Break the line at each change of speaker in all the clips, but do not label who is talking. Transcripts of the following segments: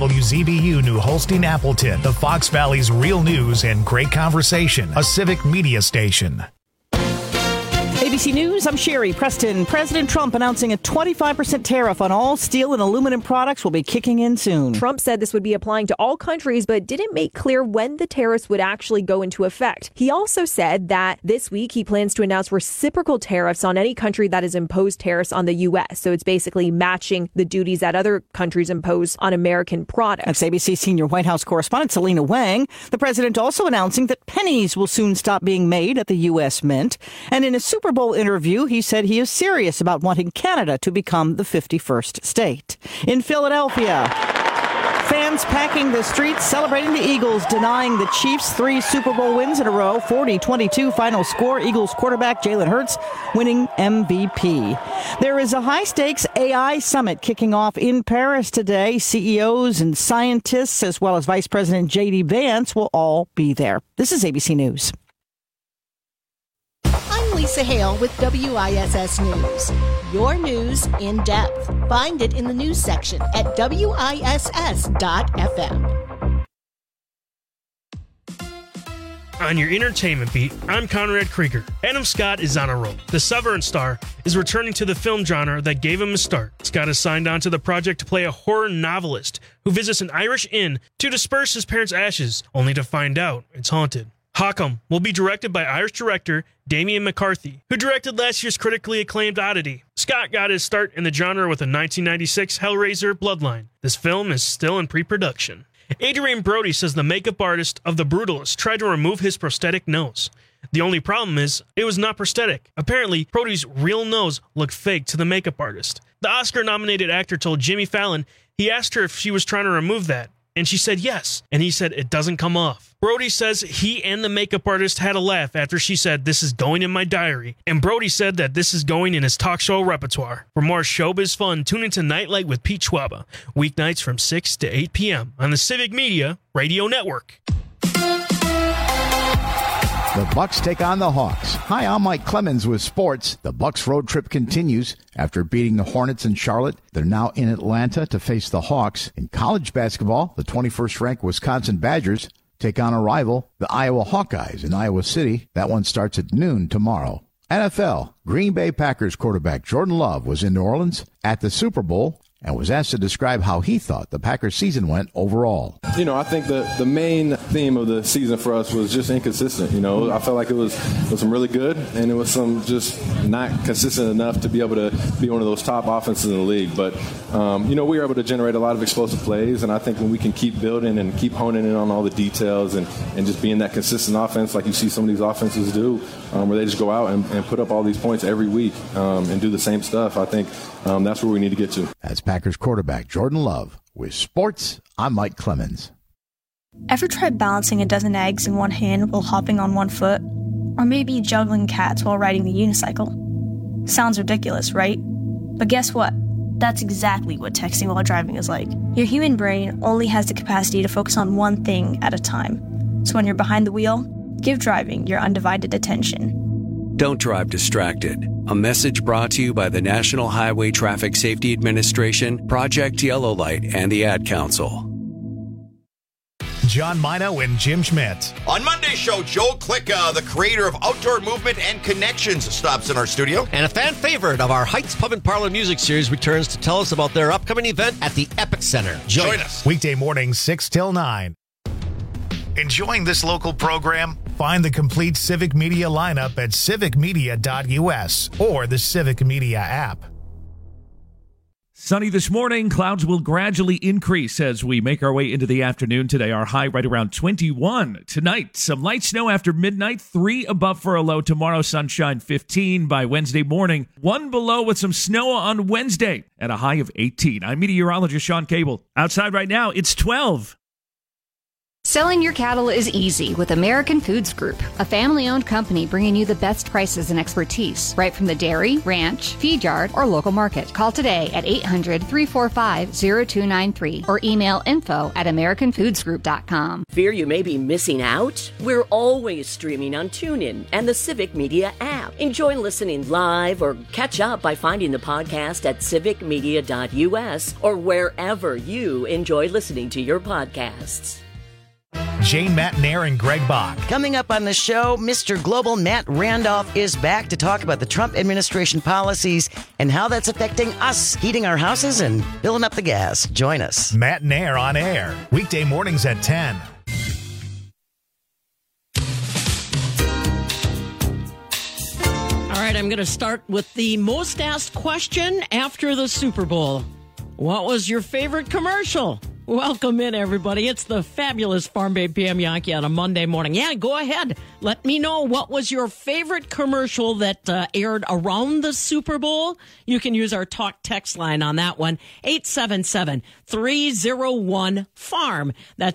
WZBU New Holstein Appleton, the Fox Valley's real news and great conversation, a civic media station.
ABC News, I'm Sherry Preston. President Trump announcing a 25% tariff on all steel and aluminum products will be kicking in soon.
Trump said this would be applying to all countries, but didn't make clear when the tariffs would actually go into effect. He also said that this week he plans to announce reciprocal tariffs on any country that has imposed tariffs on the U.S. So it's basically matching the duties that other countries impose on American products.
That's ABC senior White House correspondent Selena Wang. The president also announcing that pennies will soon stop being made at the U.S. Mint. And in a Super Bowl interview, he said he is serious about wanting Canada to become the 51st state. In Philadelphia, fans packing the streets celebrating the Eagles, denying the Chiefs 3 Super Bowl wins in a row. 40-22 final score. Eagles quarterback Jalen Hurts winning MVP. There is a high-stakes AI summit kicking off in Paris today. CEOs and scientists, as well as Vice President J.D. Vance, will all be there. This is ABC News.
Lisa Hale with WISS News. Your news in depth. Find it in the news section at WISS.FM.
On your entertainment beat, I'm Conrad Krieger. Adam Scott is on a roll. The Severance star is returning to the film genre that gave him a start. Scott is signed on to the project to play a horror novelist who visits an Irish inn to disperse his parents' ashes, only to find out it's haunted. Hawcom will be directed by Irish director Damien McCarthy, who directed last year's critically acclaimed Oddity. Scott got his start in the genre with a 1996 Hellraiser Bloodline. This film is still in pre-production. Adrian Brody says the makeup artist of The Brutalist tried to remove his prosthetic nose. The only problem is, it was not prosthetic. Apparently, Brody's real nose looked fake to the makeup artist. The Oscar-nominated actor told Jimmy Fallon he asked her if she was trying to remove that, and she said yes, and he said it doesn't come off. Brody says he and the makeup artist had a laugh after she said this is going in my diary, and Brody said that this is going in his talk show repertoire. For more showbiz fun, tune into Nightlight with Pete Schwaba, weeknights from 6 to 8 p.m. on the Civic Media Radio Network.
The Bucks take on the Hawks. Hi, I'm Mike Clemens with sports. The Bucks road trip continues. After beating the Hornets in Charlotte, they're now in Atlanta to face the Hawks. In college basketball, the 21st-ranked Wisconsin Badgers take on a rival, the Iowa Hawkeyes in Iowa City. That one starts at noon tomorrow. NFL, Green Bay Packers quarterback Jordan Love was in New Orleans at the Super Bowl and was asked to describe how he thought the Packers season went overall.
You know, I think the main theme of the season for us was just inconsistent. You know, I felt like it was some really good, and it was some just not consistent enough to be able to be one of those top offenses in the league. But, you know, we were able to generate a lot of explosive plays, and I think when we can keep building and keep honing in on all the details and just being that consistent offense like you see some of these offenses do, where they just go out and put up all these points every week and do the same stuff, I think that's where we need to get to.
That's Packers quarterback Jordan Love. With sports, I'm Mike Clemens.
Ever tried balancing a dozen eggs in one hand while hopping on one foot? Or maybe juggling cats while riding the unicycle? Sounds ridiculous, right? But guess what? That's exactly what texting while driving is like. Your human brain only has the capacity to focus on one thing at a time. So when you're behind the wheel, give driving your undivided attention.
Don't drive distracted. A message brought to you by the National Highway Traffic Safety Administration, Project Yellow Light, and the Ad Council.
John Mino and Jim Schmidt.
On Monday's show, Joel Klicka, the creator of Outdoor Movement and Connections, stops in our studio.
And a fan favorite of our Heights Pub and Parlor music series returns to tell us about their upcoming event at the Epic Center.
Join us.
Weekday mornings, 6 till 9. Enjoying this local program? Find the complete Civic Media lineup at civicmedia.us or the Civic Media app.
Sunny this morning. Clouds will gradually increase as we make our way into the afternoon today. Our high right around 21. Tonight, some light snow after midnight, 3 above for a low. Tomorrow, sunshine 15 by Wednesday morning. 1 below with some snow on Wednesday at a high of 18. I'm meteorologist Sean Cable. Outside right now, it's 12.
Selling your cattle is easy with American Foods Group, a family-owned company bringing you the best prices and expertise right from the dairy, ranch, feed yard, or local market. Call today at 800-345-0293 or email info@americanfoodsgroup.com.
Fear you may be missing out? We're always streaming on TuneIn and the Civic Media app. Enjoy listening live or catch up by finding the podcast at civicmedia.us or wherever you enjoy listening to your podcasts.
Jane Matnair and Greg Bach.
Coming up on the show, Mr. Global Matt Randolph is back to talk about the Trump administration policies and how that's affecting us, heating our houses and filling up the gas. Join us.
Matnair on air, weekday mornings at 10.
All right, I'm going to start with the most asked question after the Super Bowl. What was your favorite commercial? Welcome in, everybody. It's the fabulous Farm Babe PM Yankee on a Monday morning. Yeah, go ahead. Let me know what was your favorite commercial that aired around the Super Bowl. You can use our talk text line on that one, 877-301-FARM. That's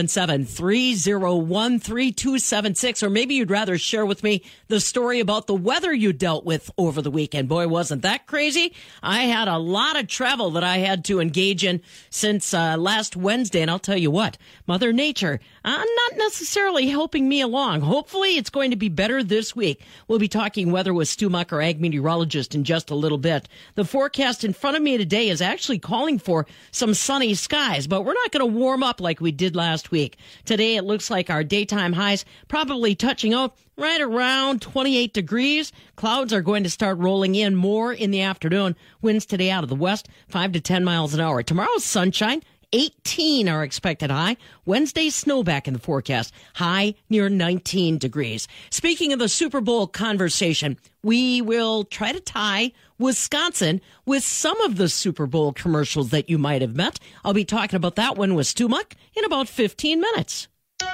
877-301-3276. Or maybe you'd rather share with me the story about the weather you dealt with over the weekend. Boy, wasn't that crazy? I had a lot of travel that I had to engage in since last Wednesday, and I'll tell you what, Mother Nature, not necessarily helping me along. Hopefully it's going to be better this week. We'll be talking weather with Stu Muck, our ag meteorologist, in just a little bit. The forecast in front of me today is actually calling for some sunny skies, but we're not going to warm up like we did last week. Today it looks like our daytime highs probably touching out right around 28 degrees. Clouds are going to start rolling in more in the afternoon. Winds today out of the west, 5 to 10 miles an hour. Tomorrow's sunshine. 18 are expected high. Wednesday, snow back in the forecast. High near 19 degrees. Speaking of the Super Bowl conversation, we will try to tie Wisconsin with some of the Super Bowl commercials that you might have met. I'll be talking about that one with Stu Muck in about 15 minutes.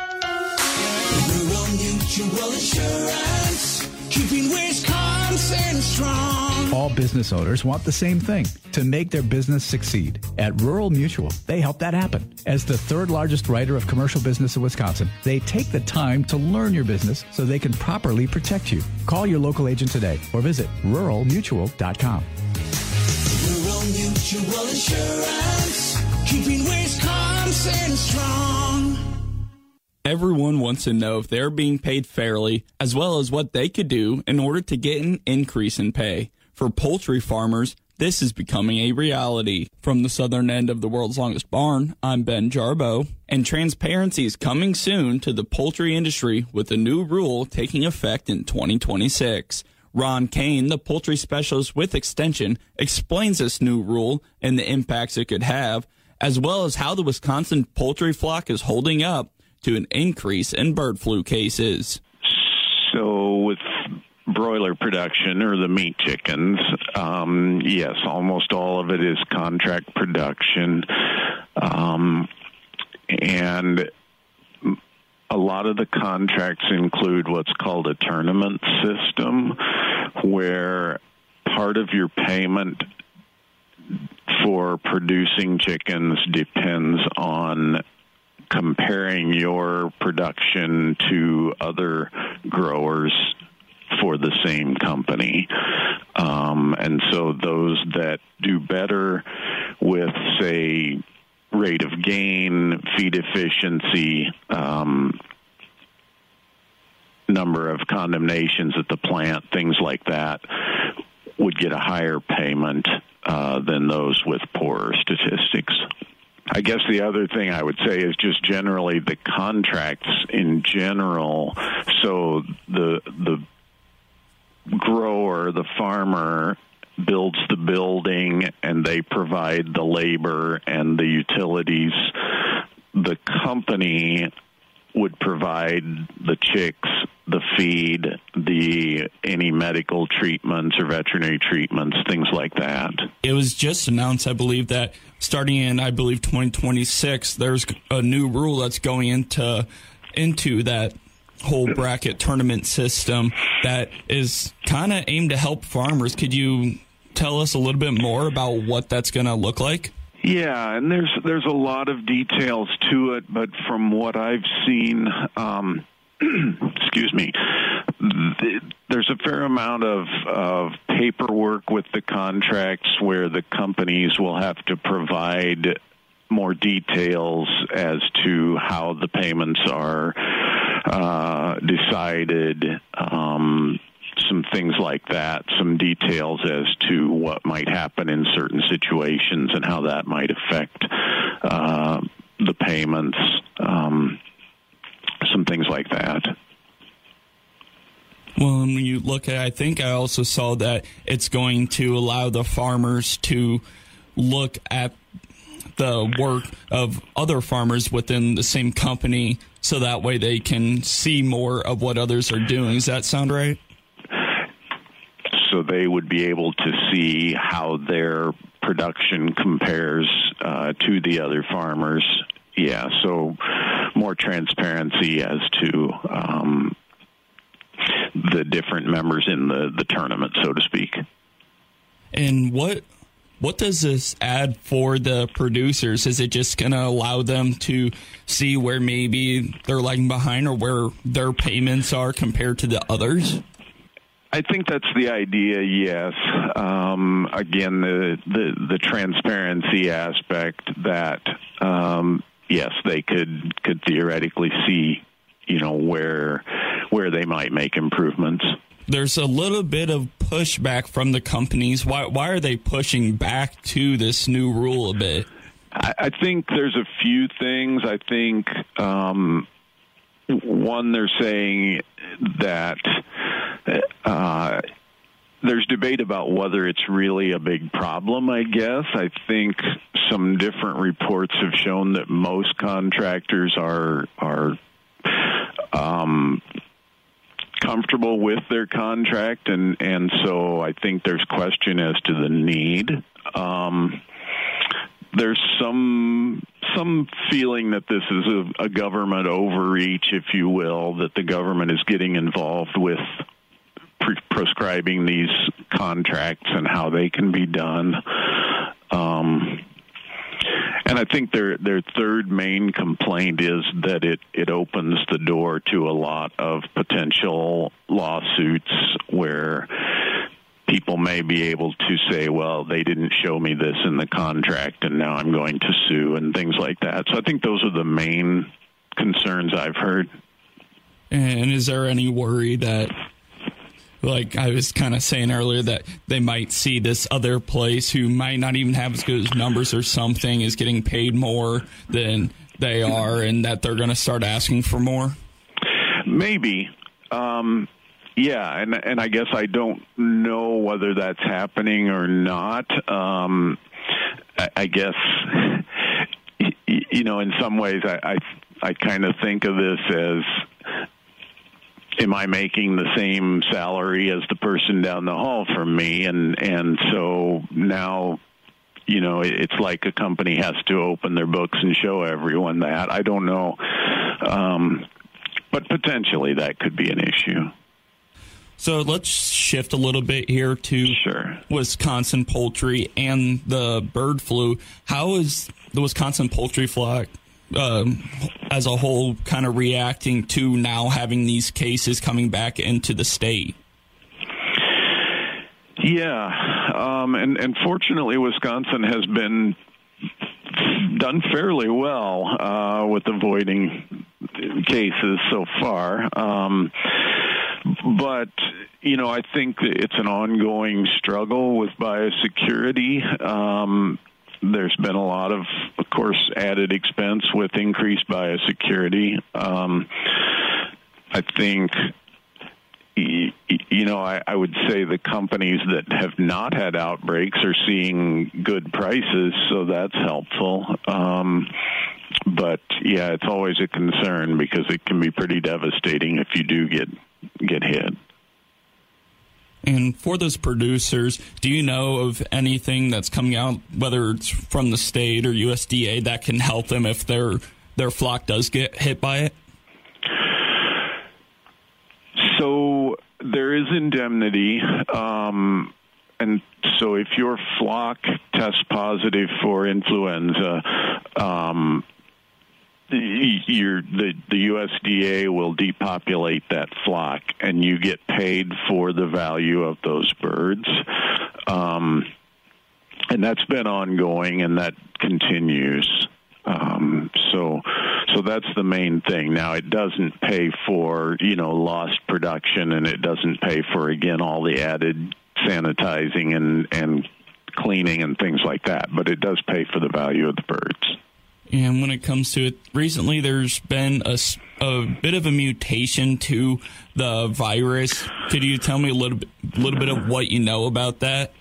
Rural Mutual Insurance, keeping Wisconsin strong.
All business owners want the same thing, to make their business succeed. At Rural Mutual, they help that happen. As the third largest writer of commercial business in Wisconsin, they take the time to learn your business so they can properly protect you. Call your local agent today or visit ruralmutual.com.
Rural Mutual Insurance, keeping Wisconsin strong.
Everyone wants to know if they're being paid fairly, as well as what they could do in order to get an increase in pay. For poultry farmers, this is becoming a reality. From the southern end of the world's longest barn, I'm Ben Jarbo, and transparency is coming soon to the poultry industry with a new rule taking effect in 2026. Ron Kane, the poultry specialist with Extension, explains this new rule and the impacts it could have, as well as how the Wisconsin poultry flock is holding up to an increase in bird flu cases.
So with broiler production, or the meat chickens, yes, almost all of it is contract production. And a lot of the contracts include what's called a tournament system, where part of your payment for producing chickens depends on comparing your production to other growers for the same company. And so those that do better with, say, rate of gain, feed efficiency, number of condemnations at the plant, things like that, would get a higher payment than those with poorer statistics. I guess the other thing I would say is just generally the contracts in general. So the grower, the farmer, builds the building and they provide the labor and the utilities. The company would provide the chicks, the feed, any medical treatments or veterinary treatments, things like that.
It was just announced, I believe, that starting in, 2026, there's a new rule that's going into that whole bracket tournament system that is kind of aimed to help farmers. Could you tell us a little bit more about what that's going to look like?
Yeah, and there's a lot of details to it, but from what I've seen, excuse me, there's a fair amount of paperwork with the contracts where the companies will have to provide more details as to how the payments are decided, some things like that, some details as to what might happen in certain situations and how that might affect the payments, some things like that.
Well, when you look at, I think I also saw that it's going to allow the farmers to look at the work of other farmers within the same company, so that way they can see more of what others are doing. Does that sound right?
So they would be able to see how their production compares to the other farmers. Yeah, so more transparency as to the different members in the tournament, so to speak.
And what does this add for the producers? Is it just going to allow them to see where maybe they're lagging behind or where their payments are compared to the others?
I think that's the idea, yes. Again, the transparency aspect that, yes, they could theoretically see, where they might make improvements.
There's a little bit of pushback from the companies. Why are they pushing back to this new rule a bit?
I think there's a few things. I think, one, they're saying that there's debate about whether it's really a big problem, I guess. I think some different reports have shown that most contractors are comfortable with their contract, and so I think there's question as to the need. There's some feeling that this is a government overreach, if you will, that the government is getting involved with prescribing these contracts and how they can be done. And I think their third main complaint is that it opens the door to a lot of potential lawsuits where people may be able to say, well, they didn't show me this in the contract and now I'm going to sue and things like that. So I think those are the main concerns I've heard.
And is there any worry that, like I was kind of saying earlier, that they might see this other place who might not even have as good as numbers or something is getting paid more than they are, and that they're going to start asking for more?
Maybe. Yeah, and I guess I don't know whether that's happening or not. I guess, in some ways I kind of think of this as, am I making the same salary as the person down the hall from me? And so now, it's like a company has to open their books and show everyone that. I don't know. But potentially that could be an issue.
So let's shift a little bit here to Wisconsin poultry and the bird flu. How is the Wisconsin poultry flock as a whole kind of reacting to now having these cases coming back into the state?
Yeah, and fortunately Wisconsin has been done fairly well with avoiding cases so far. But, I think it's an ongoing struggle with biosecurity. There's been a lot of course, added expense with increased biosecurity. I think, I would say the companies that have not had outbreaks are seeing good prices, so that's helpful. But, yeah, it's always a concern because it can be pretty devastating if you do get hit.
And for those producers, do you know of anything that's coming out, whether it's from the state or USDA, that can help them if their flock does get hit by it?
So there is indemnity. And so if your flock tests positive for influenza, the USDA will depopulate that flock, and you get paid for the value of those birds. And that's been ongoing, and that continues. So that's the main thing. Now, it doesn't pay for, lost production, and it doesn't pay for, again, all the added sanitizing and cleaning and things like that, but it does pay for the value of the birds.
And when it comes to it, recently there's been a bit of a mutation to the virus. Could you tell me a little bit of what you know about that?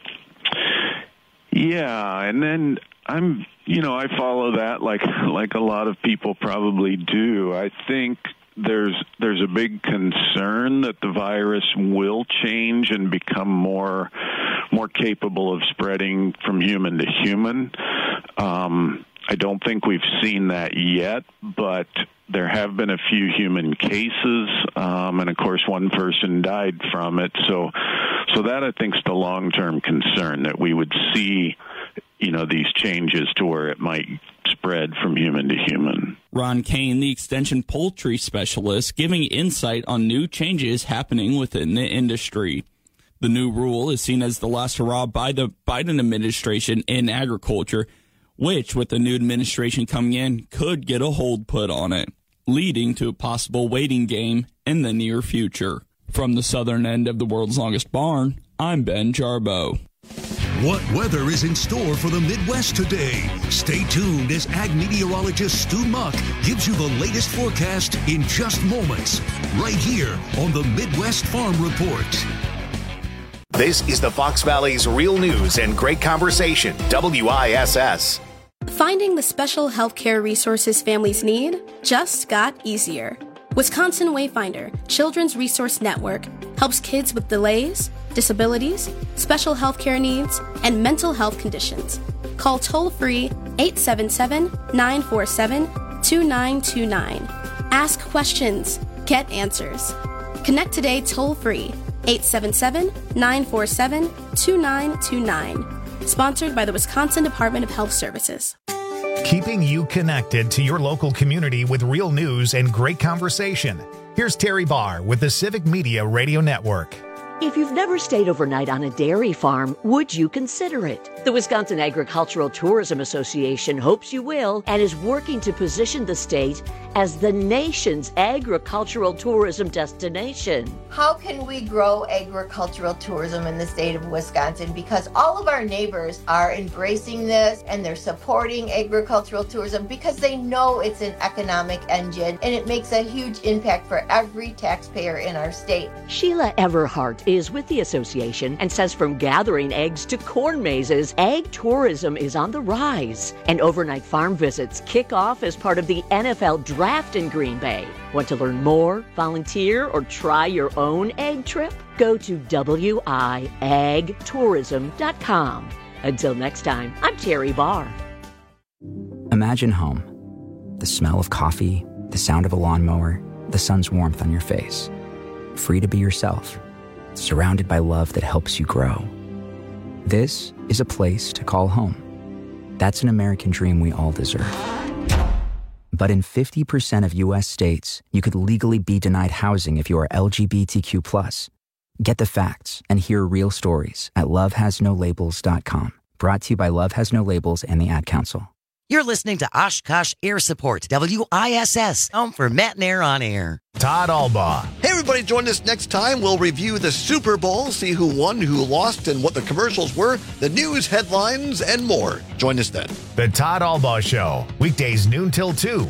Yeah, and then I follow that like a lot of people probably do. I think there's a big concern that the virus will change and become more capable of spreading from human to human. I don't think we've seen that yet, but there have been a few human cases, and of course one person died from it. So that I think is the long-term concern, that we would see, these changes to where it might spread from human to human.
Ron Kane, the extension poultry specialist, giving insight on new changes happening within the industry. The new rule is seen as the last hurrah by the Biden administration in agriculture, which, with the new administration coming in, could get a hold put on it, leading to a possible waiting game in the near future. From the southern end of the world's longest barn, I'm Ben Jarbo.
What weather is in store for the Midwest today? Stay tuned as ag meteorologist Stu Muck gives you the latest forecast in just moments, right here on the Midwest Farm Report.
This is the Fox Valley's Real News and Great Conversation, WISS.
Finding the special healthcare resources families need just got easier. Wisconsin Wayfinder Children's Resource Network helps kids with delays, disabilities, special healthcare needs, and mental health conditions. Call toll-free 877-947-2929. Ask questions. Get answers. Connect today toll-free 877-947-2929. Sponsored by the Wisconsin Department of Health Services.
Keeping you connected to your local community with real news and great conversation. Here's Terry Barr with the Civic Media Radio Network.
If you've never stayed overnight on a dairy farm, would you consider it? The Wisconsin Agricultural Tourism Association hopes you will and is working to position the state as the nation's agricultural tourism destination.
How can we grow agricultural tourism in the state of Wisconsin? Because all of our neighbors are embracing this and they're supporting agricultural tourism because they know it's an economic engine and it makes a huge impact for every taxpayer in our state.
Sheila Everhart is with the association and says from gathering eggs to corn mazes, ag tourism is on the rise. And overnight farm visits kick off as part of the NFL Draft in Green Bay. Want to learn more, volunteer, or try your own egg trip? Go to wiagtourism.com. Until next time, I'm Terry Barr.
Imagine home. The smell of coffee, the sound of a lawnmower, the sun's warmth on your face. Free to be yourself. Surrounded by love that helps you grow. This is a place to call home. That's an American dream we all deserve. But in 50% of U.S. states, you could legally be denied housing if you are LGBTQ+. Get the facts and hear real stories at lovehasnolabels.com. Brought to you by Love Has No Labels and the Ad Council.
You're listening to Oshkosh Air Support, WISS, home for Matt and Air on Air.
Todd Albaugh.
Hey, everybody, join us next time. We'll review the Super Bowl, see who won, who lost, and what the commercials were, the news headlines, and more. Join us then.
The Todd Albaugh Show, weekdays noon till 2.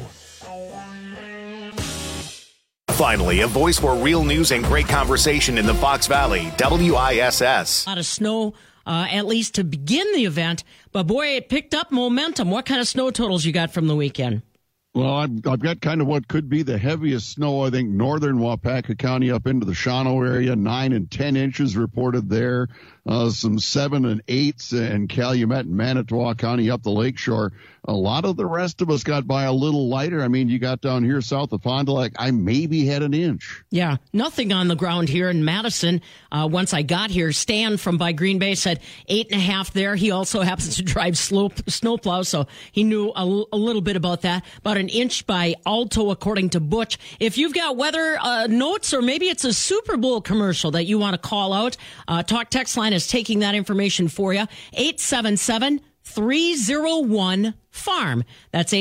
Finally, a voice for real news and great conversation in the Fox Valley, WISS.
A lot of snow, at least to begin the event. But boy, it picked up momentum. What kind of snow totals you got from the weekend?
Well, I've got kind of what could be the heaviest snow, I think, northern Waupaca County up into the Shawano area, 9 and 10 inches reported there. some 7 and 8s in Calumet and Manitowoc County up the lakeshore. A lot of the rest of us got by a little lighter. I mean, you got down here south of Fond du Lac, I maybe had an inch.
Yeah, nothing on the ground here in Madison. Once I got here, Stan from by Green Bay said 8.5 there. He also happens to drive snowplow, so he knew a little bit about that. About an inch by Alto, according to Butch. If you've got weather notes, or maybe it's a Super Bowl commercial that you want to call out, Talk Text Line is taking that information for you. 877-301-FARM. That's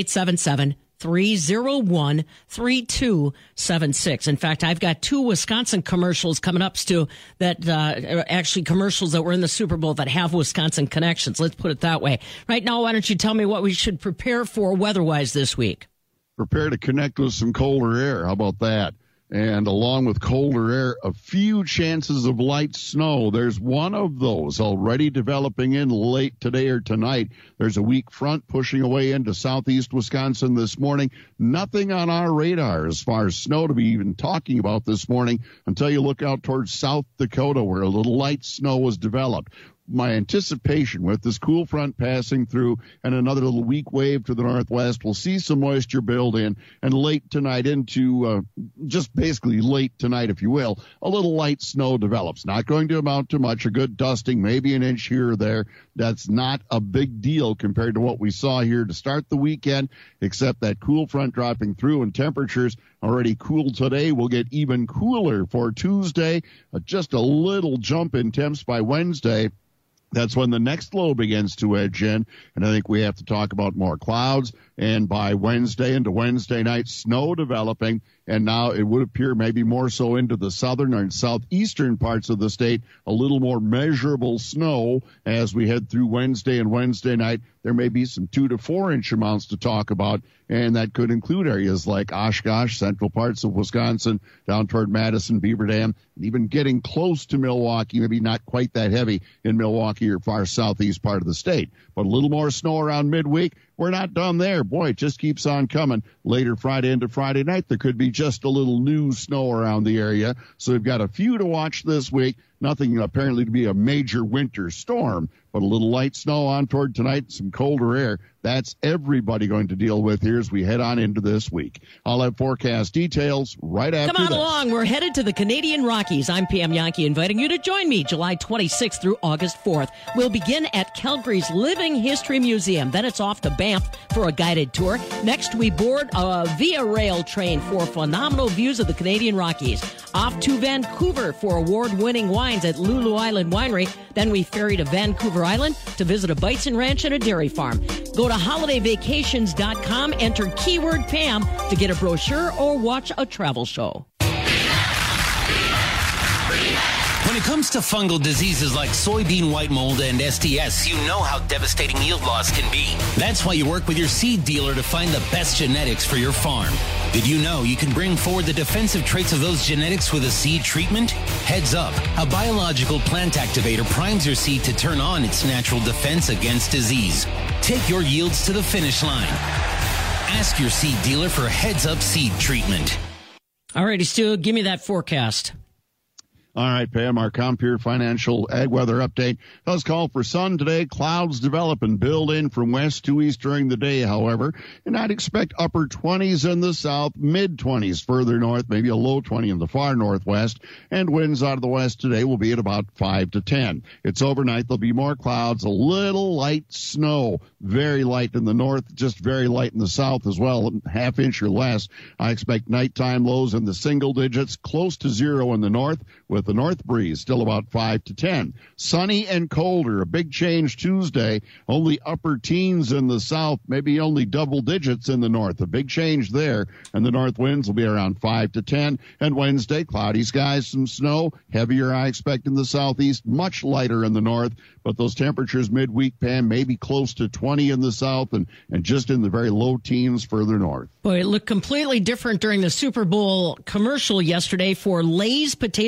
877-301-3276. In fact, I've got 2 Wisconsin commercials coming up, Stu, that are actually commercials that were in the Super Bowl that have Wisconsin connections. Let's put it that way. Right now, why don't you tell me what we should prepare for weather-wise this week?
Prepare to connect with some colder air. How about that? And along with colder air, a few chances of light snow. There's one of those already developing in late today or tonight. There's a weak front pushing away into southeast Wisconsin this morning. Nothing on our radar as far as snow to be even talking about this morning until you look out towards South Dakota, where a little light snow was developed. My anticipation with this cool front passing through and another little weak wave to the northwest, we'll see some moisture build in, and late tonight into just basically late tonight, if you will, a little light snow develops. Not going to amount to much, a good dusting, maybe an inch here or there. That's not a big deal compared to what we saw here to start the weekend, except that cool front dropping through, and temperatures already cool today will get even cooler for Tuesday. Just a little jump in temps by Wednesday. That's when the next low begins to edge in, and I think we have to talk about more clouds, and by Wednesday into Wednesday night, snow developing, and now it would appear maybe more so into the southern and southeastern parts of the state, a little more measurable snow as we head through Wednesday and Wednesday night. There may be some 2 to 4 inch amounts to talk about, and that could include areas like Oshkosh, central parts of Wisconsin, down toward Madison, Beaver Dam, and even getting close to Milwaukee, maybe not quite that heavy in Milwaukee or far southeast part of the state, but a little more snow around midweek. We're not done there. Boy, it just keeps on coming. Later Friday into Friday night, there could be just a little new snow around the area. So we've got a few to watch this week. Nothing apparently to be a major winter storm, but a little light snow on toward tonight, some colder air. That's everybody going to deal with here as we head on into this week. I'll have forecast details right after
Come on
this.
along. We're headed to the Canadian Rockies. I'm Pam Yankee, inviting you to join me July 26th through August 4th. We'll begin at Calgary's Living History Museum. Then it's off to Banff for a guided tour. Next, we board a Via Rail train for phenomenal views of the Canadian Rockies. Off to Vancouver for award-winning wines at Lulu Island Winery. Then we ferry to Vancouver Island to visit a bison ranch and a dairy farm. Go to holidayvacations.com, enter keyword Pam to get a brochure or watch a travel show.
When it comes to fungal diseases like soybean white mold and STS, you know how devastating yield loss can be. That's why you work with your seed dealer to find the best genetics for your farm. Did you know you can bring forward the defensive traits of those genetics with a seed treatment? Heads Up, a biological plant activator primes your seed to turn on its natural defense against disease. Take your yields to the finish line. Ask your seed dealer for Heads Up seed treatment.
All righty, Stu, give me that forecast.
All right, Pam, our Compeer Financial Ag Weather Update does call for sun today. Clouds develop and build in from west to east during the day, however. And I'd expect upper 20s in the south, mid-20s further north, maybe a low 20 in the far northwest. And winds out of the west today will be at about 5 to 10. It's overnight. There'll be more clouds, a little light snow, very light in the north, just very light in the south as well, half inch or less. I expect nighttime lows in the single digits, close to 0 in the north, with the north breeze still about 5 to 10. Sunny and colder, a big change Tuesday. Only upper teens in the south, maybe only double digits in the north. A big change there. And the north winds will be around 5 to 10. And Wednesday, cloudy skies, some snow. Heavier, I expect, in the southeast, much lighter in the north. But those temperatures midweek, Pam, maybe close to 20 in the south and just in the very low teens further north.
Boy, it looked completely different during the Super Bowl commercial yesterday for Lay's potato chips.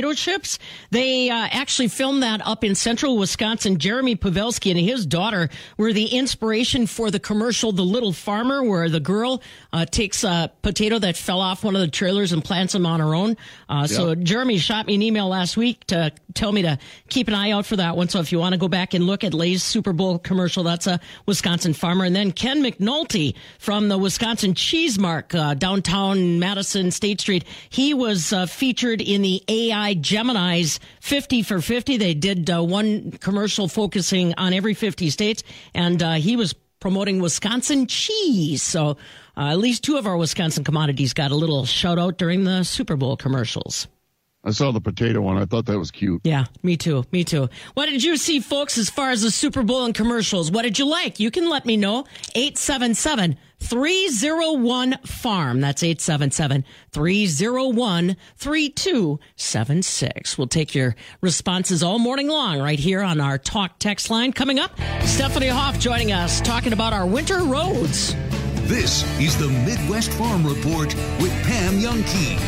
Folks. They actually filmed that up in central Wisconsin. Jeremy Pavelski and his daughter were the inspiration for the commercial The Little Farmer, where the girl takes a potato that fell off one of the trailers and plants them on her own. So Jeremy shot me an email last week to tell me to keep an eye out for that one. So if you want to go back and look at Lay's Super Bowl commercial, that's a Wisconsin farmer. And then Ken McNulty from the Wisconsin Cheese Mark, downtown Madison State Street. He was featured in the AI Gemini's 50 for 50. They did one commercial focusing on every 50 states, and he was promoting Wisconsin cheese. So at least two of our Wisconsin commodities got a little shout out during the Super Bowl commercials.
I saw the potato one. I thought that was cute.
Yeah, me too. What did you see, folks, as far as the Super Bowl and commercials? What did you like? You can let me know. 877-301-FARM. That's 877-301-3276. We'll take your responses all morning long right here on our Talk text line. Coming up, Stephanie Hoff joining us, talking about our winter roads.
This is the Midwest Farm Report with Pam Youngkey.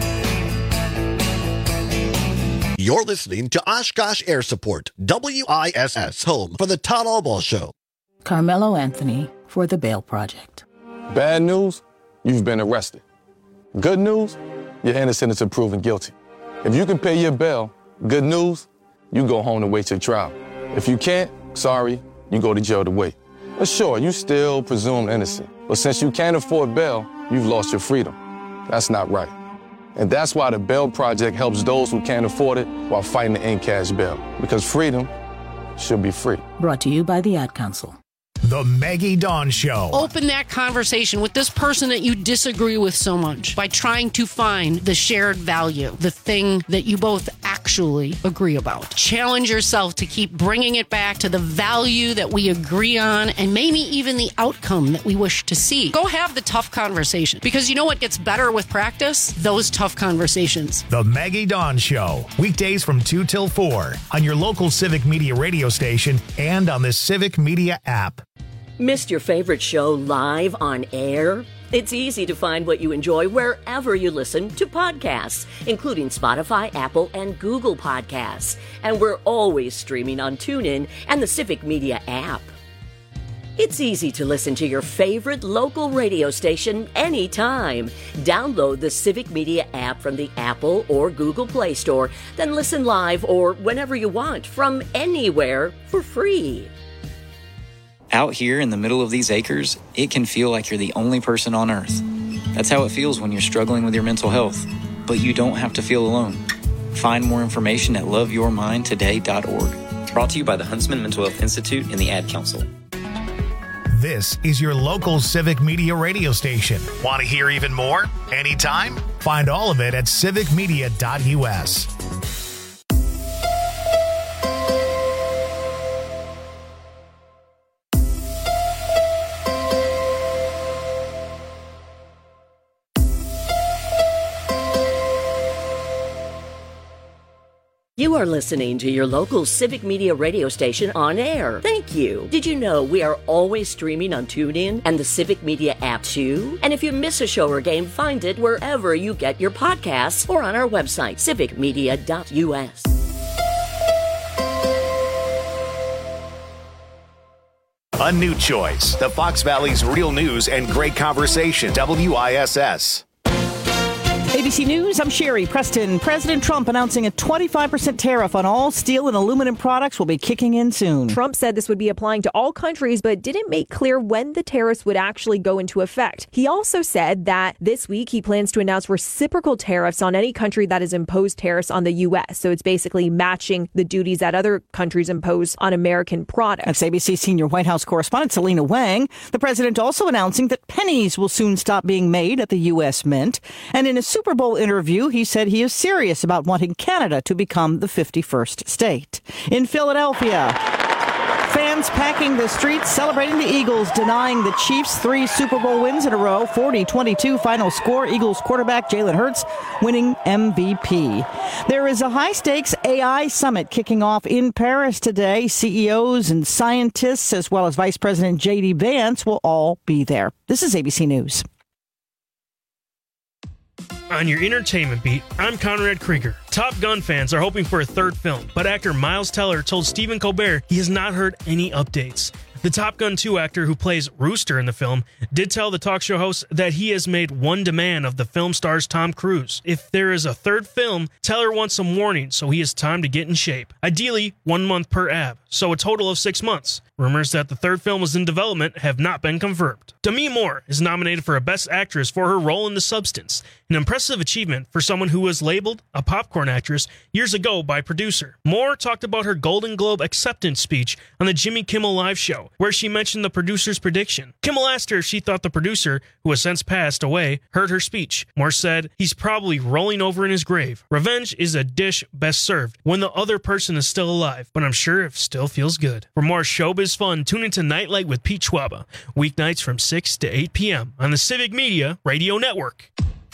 You're listening to Oshkosh Air Support, WISS, home for the Todd Albaugh Show.
Carmelo Anthony for the Bail Project.
Bad news, you've been arrested. Good news, you're innocent until proven guilty. If you can pay your bail, good news, you go home to wait your trial. If you can't, sorry, you go to jail to wait. But sure, you still presumed innocent. But since you can't afford bail, you've lost your freedom. That's not right. And that's why the Bail Project helps those who can't afford it while fighting to end cash bail. Because freedom should be free.
Brought to you by the Ad Council.
The Maggie Dawn Show.
Open that conversation with this person that you disagree with so much by trying to find the shared value, the thing that you both actually agree about. Challenge yourself to keep bringing it back to the value that we agree on and maybe even the outcome that we wish to see. Go have the tough conversation, because you know what gets better with practice? Those tough conversations.
The Maggie Dawn Show. Weekdays from 2 till 4 on your local Civic Media radio station and on the Civic Media app.
Missed your favorite show live on air? It's easy to find what you enjoy wherever you listen to podcasts, including Spotify, Apple, and Google Podcasts. And we're always streaming on TuneIn and the Civic Media app. It's easy to listen to your favorite local radio station anytime. Download the Civic Media app from the Apple or Google Play Store, then listen live or whenever you want from anywhere for free.
Out here in the middle of these acres, it can feel like you're the only person on earth. That's how it feels when you're struggling with your mental health. But you don't have to feel alone. Find more information at loveyourmindtoday.org. Brought to you by the Huntsman Mental Health Institute and the Ad Council.
This is your local Civic Media radio station. Want to hear even more? Anytime? Find all of it at civicmedia.us.
You are listening to your local Civic Media radio station on air. Thank you. Did you know we are always streaming on TuneIn and the Civic Media app too? And if you miss a show or game, find it wherever you get your podcasts or on our website, civicmedia.us.
A new choice. The Fox Valley's real news and great conversation. WISS.
ABC News, I'm Sherry Preston. President Trump announcing a 25% tariff on all steel and aluminum products will be kicking in soon.
Trump said this would be applying to all countries, but didn't make clear when the tariffs would actually go into effect. He also said that this week he plans to announce reciprocal tariffs on any country that has imposed tariffs on the U.S. So it's basically matching the duties that other countries impose on American products.
That's ABC senior White House correspondent Selena Wang. The president also announcing that pennies will soon stop being made at the U.S. Mint. And in a Super Bowl interview, he said he is serious about wanting Canada to become the 51st state. In Philadelphia, fans packing the streets celebrating the Eagles, denying the Chiefs 3 Super Bowl wins in a row. 40-22 final score. Eagles quarterback Jalen Hurts winning MVP. There is a high-stakes AI summit kicking off in Paris today. CEOs and scientists, as well as Vice President J.D. Vance, will all be there. This is ABC News.
On your entertainment beat, I'm Conrad Krieger. Top Gun fans are hoping for a third film, but actor Miles Teller told Stephen Colbert he has not heard any updates. The Top Gun 2 actor who plays Rooster in the film did tell the talk show host that he has made one demand of the film star's Tom Cruise. If there is a third film, Teller wants some warning, so he has time to get in shape. Ideally, 1 month per ab, so a total of 6 months. Rumors that the third film is in development have not been confirmed. Demi Moore is nominated for a Best Actress for her role in The Substance, an impressive achievement for someone who was labeled a popcorn actress years ago by producer. Moore talked about her Golden Globe acceptance speech on the Jimmy Kimmel Live show, where she mentioned the producer's prediction. Kimmel asked her if she thought the producer, who has since passed away, heard her speech. Moore said, "He's probably rolling over in his grave. Revenge is a dish best served when the other person is still alive, but I'm sure it still feels good." For more showbiz fun, tune into Nightlight with Pete Schwaba, weeknights from 6 to 8 p.m. on the Civic Media Radio Network.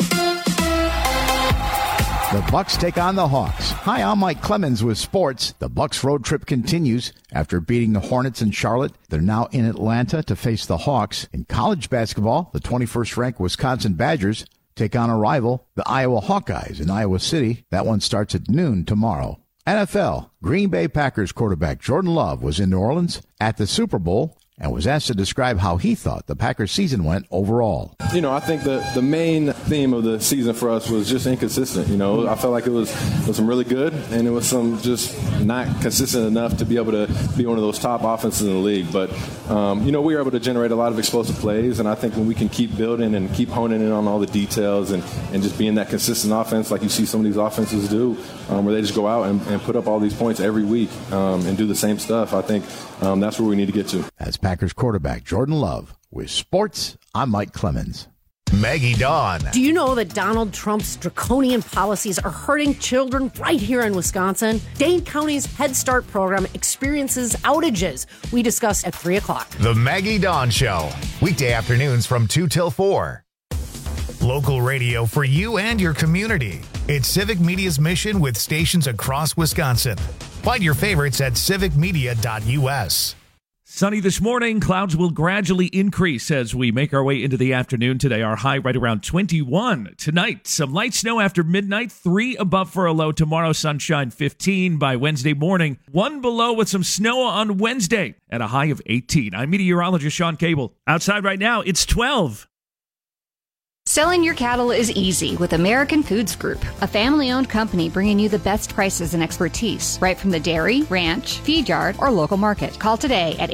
The Bucks take on the Hawks. Hi, I'm Mike Clemens with sports. The Bucks road trip continues. After beating the Hornets in Charlotte, they're now in Atlanta to face the Hawks. In college basketball, the 21st-ranked Wisconsin Badgers take on a rival, the Iowa Hawkeyes in Iowa City. That one starts at noon tomorrow. NFL, Green Bay Packers quarterback Jordan Love was in New Orleans at the Super Bowl and was asked to describe how he thought the Packers season went overall.
You know, I think the main theme of the season for us was just inconsistent. You know, I felt like it was some really good, and it was some just not consistent enough to be able to be one of those top offenses in the league. But, you know, we were able to generate a lot of explosive plays, and I think when we can keep building and keep honing in on all the details and just being that consistent offense like you see some of these offenses do, where they just go out and put up all these points every week and do the same stuff, I think that's where we need to get to.
As Packers quarterback Jordan Love. With sports, I'm Mike Clemens.
Maggie Dawn.
Do you know that Donald Trump's draconian policies are hurting children right here in Wisconsin? Dane County's Head Start program experiences outages. We discuss at 3 o'clock.
The Maggie Dawn Show. Weekday afternoons from 2 till 4. Local radio for you and your community. It's Civic Media's mission with stations across Wisconsin. Find your favorites at civicmedia.us.
Sunny this morning. Clouds will gradually increase as we make our way into the afternoon today. Our high right around 21. Tonight, some light snow after midnight, 3 above for a low. Tomorrow, sunshine 15 by Wednesday morning. 1 below with some snow on Wednesday at a high of 18. I'm meteorologist Sean Cable. Outside right now, it's 12.
Selling your cattle is easy with American Foods Group, a family-owned company bringing you the best prices and expertise, right from the dairy, ranch, feed yard, or local market. Call today at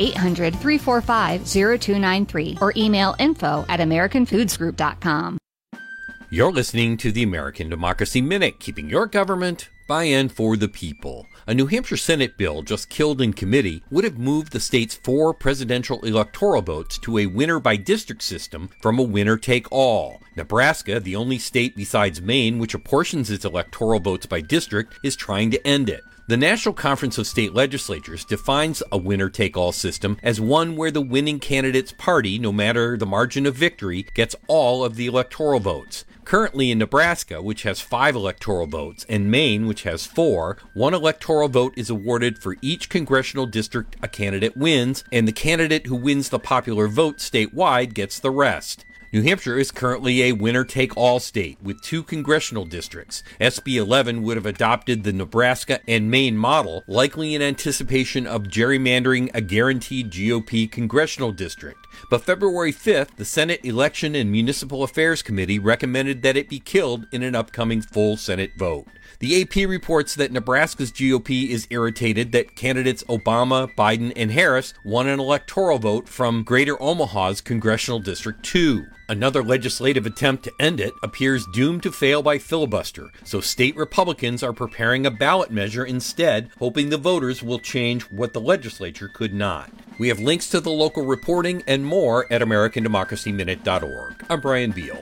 800-345-0293 or email info@americanfoodsgroup.com.
You're listening to the American Democracy Minute, keeping your government by and for the people. A New Hampshire Senate bill just killed in committee would have moved the state's 4 presidential electoral votes to a winner-by-district system from a winner-take-all. Nebraska, the only state besides Maine which apportions its electoral votes by district, is trying to end it. The National Conference of State Legislatures defines a winner-take-all system as one where the winning candidate's party, no matter the margin of victory, gets all of the electoral votes. Currently in Nebraska, which has 5 electoral votes, and Maine, which has 4, 1 electoral vote is awarded for each congressional district a candidate wins, and the candidate who wins the popular vote statewide gets the rest. New Hampshire is currently a winner-take-all state with 2 congressional districts. SB 11 would have adopted the Nebraska and Maine model, likely in anticipation of gerrymandering a guaranteed GOP congressional district. But February 5th, the Senate Election and Municipal Affairs Committee recommended that it be killed in an upcoming full Senate vote. The AP reports that Nebraska's GOP is irritated that candidates Obama, Biden, and Harris won an electoral vote from Greater Omaha's Congressional District 2. Another legislative attempt to end it appears doomed to fail by filibuster, so state Republicans are preparing a ballot measure instead, hoping the voters will change what the legislature could not. We have links to the local reporting and more at AmericanDemocracyMinute.org. I'm Brian Beal.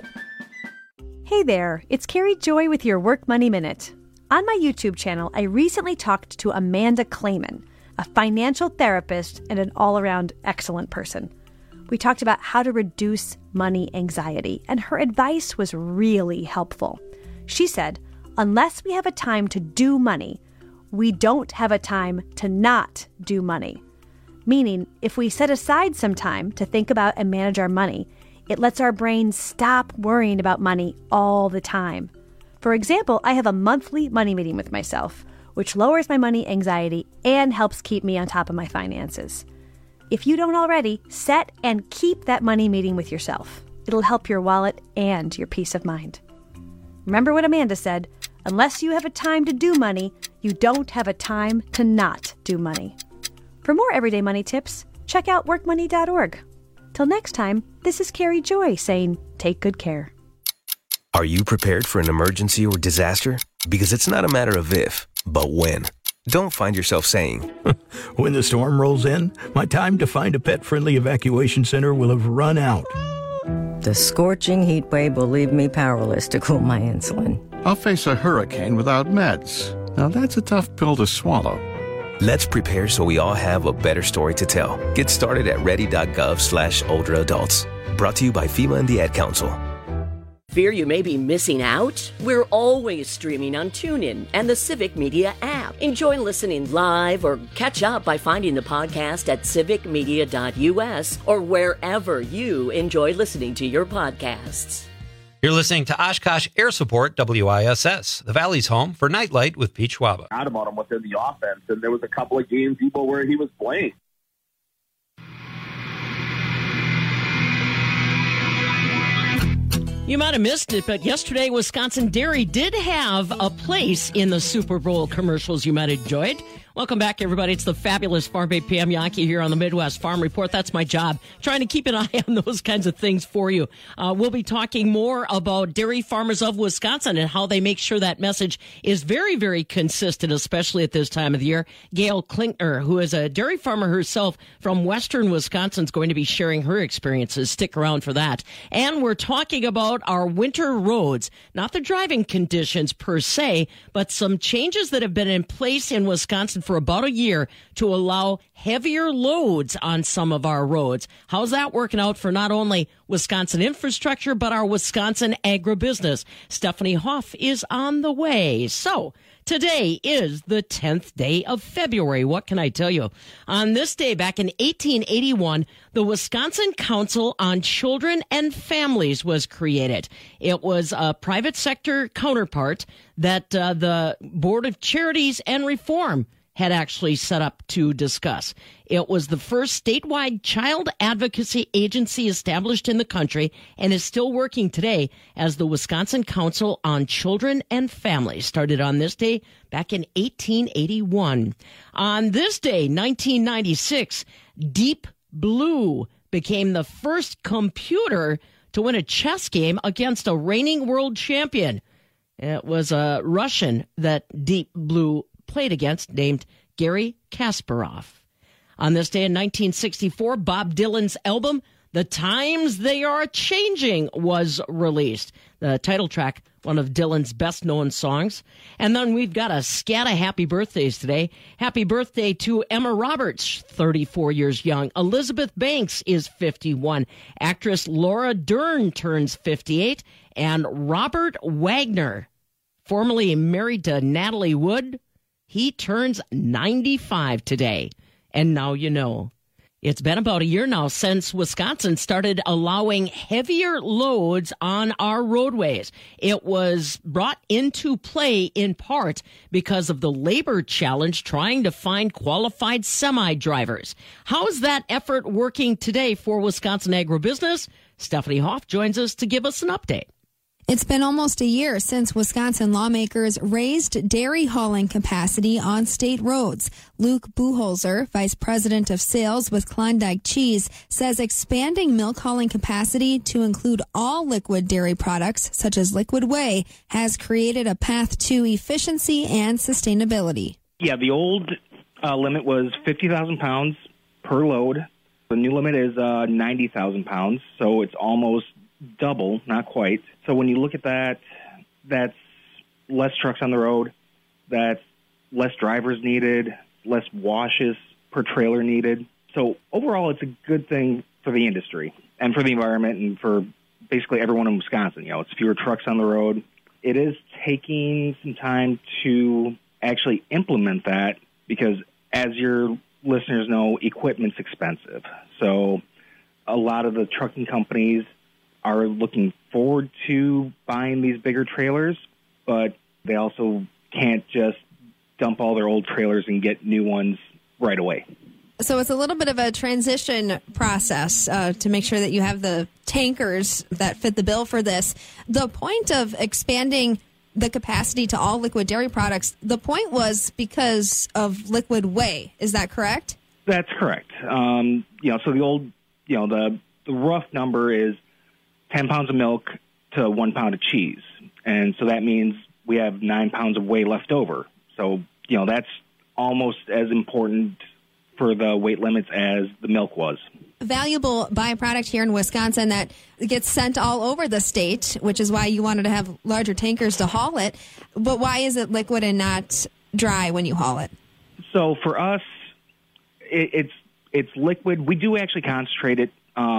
Hey there, it's Carrie Joy with your Work Money Minute. On my YouTube channel, I recently talked to Amanda Clayman, a financial therapist and an all-around excellent person. We talked about how to reduce money anxiety, and her advice was really helpful. She said, unless we have a time to do money, we don't have a time to not do money. Meaning, if we set aside some time to think about and manage our money, It lets our brain stop worrying about money all the time. For example, I have a monthly money meeting with myself, which lowers my money anxiety and helps keep me on top of my finances. If you don't already, set and keep that money meeting with yourself. It'll help your wallet and your peace of mind. Remember what Amanda said, unless you have a time to do money, you don't have a time to not do money. For more everyday money tips, check out workmoney.org. Till next time, this is Carrie Joy saying, take good care.
Are you prepared for an emergency or disaster? Because it's not a matter of if, but when. Don't find yourself saying,
when the storm rolls in, my time to find a pet-friendly evacuation center will have run out.
The scorching heat wave will leave me powerless to cool my insulin.
I'll face a hurricane without meds. Now that's a tough pill to swallow.
Let's prepare so we all have a better story to tell. Get started at ready.gov/older adults. Brought to you by FEMA and the Ad Council.
Fear you may be missing out? We're always streaming on TuneIn and the Civic Media app. Enjoy listening live or catch up by finding the podcast at civicmedia.us or wherever you enjoy listening to your podcasts.
You're listening to Oshkosh Air Support WISS, the Valley's home for Nightlight with Pete Schwaba.
Out about him within the offense, and there was a couple of games where he was blamed.
You might have missed it, but yesterday Wisconsin Dairy did have a place in the Super Bowl commercials you might have enjoyed. Welcome back, everybody. It's the fabulous Farm Babe Pam Yankee here on the Midwest Farm Report. That's my job, trying to keep an eye on those kinds of things for you. We'll be talking more about dairy farmers of Wisconsin and how they make sure that message is very, very consistent, especially at this time of the year. Gail Klinkner, who is a dairy farmer herself from western Wisconsin, is going to be sharing her experiences. Stick around for that. And we're talking about our winter roads, not the driving conditions per se, but some changes that have been in place in Wisconsin for about a year to allow heavier loads on some of our roads. How's that working out for not only Wisconsin infrastructure, but our Wisconsin agribusiness? Stephanie Hoff is on the way. So today is the 10th day of February. What can I tell you? On this day, back in 1881, the Wisconsin Council on Children and Families was created. It was a private sector counterpart that the Board of Charities and Reform had actually set up to discuss. It was the first statewide child advocacy agency established in the country and is still working today as the Wisconsin Council on Children and Families. Started on this day back in 1881. On this day, 1996, Deep Blue became the first computer to win a chess game against a reigning world champion. It was a Russian that Deep Blue played against, named Garry Kasparov. On this day in 1964, Bob Dylan's album, The Times They Are Changing, was released. The title track, one of Dylan's best-known songs. And then we've got a scat of happy birthdays today. Happy birthday to Emma Roberts, 34 years young. Elizabeth Banks is 51. Actress Laura Dern turns 58. And Robert Wagner, formerly married to Natalie Wood, he turns 95 today. And now you know. It's been about a year now since Wisconsin started allowing heavier loads on our roadways. It was brought into play in part because of the labor challenge trying to find qualified semi-drivers. How is that effort working today for Wisconsin agribusiness? Stephanie Hoff joins us to give us an update.
It's been almost a year since Wisconsin lawmakers raised dairy hauling capacity on state roads. Luke Buchholzer, vice president of sales with Klondike Cheese, says expanding milk hauling capacity to include all liquid dairy products, such as liquid whey, has created a path to efficiency and sustainability.
Yeah, the old limit was 50,000 pounds per load. The new limit is 90,000 pounds, so it's almost double, not quite. So when you look at that, that's less trucks on the road, that's less drivers needed, less washes per trailer needed. So overall, it's a good thing for the industry and for the environment and for basically everyone in Wisconsin. You know, it's fewer trucks on the road. It is taking some time to actually implement that because, as your listeners know, equipment's expensive. So a lot of the trucking companies are looking forward to buying these bigger trailers, but they also can't just dump all their old trailers and get new ones right away.
So it's a little bit of a transition process to make sure that you have the tankers that fit the bill for this. The point of expanding the capacity to all liquid dairy products, the point was because of liquid whey. Is that correct?
That's correct. So the old, the rough number is 10 pounds of milk to 1 pound of cheese. And so that means we have 9 pounds of whey left over. So, that's almost as important for the weight limits as the milk was.
Valuable byproduct here in Wisconsin that gets sent all over the state, which is why you wanted to have larger tankers to haul it. But why is it liquid and not dry when you haul it?
So for us, it's liquid. We do actually concentrate it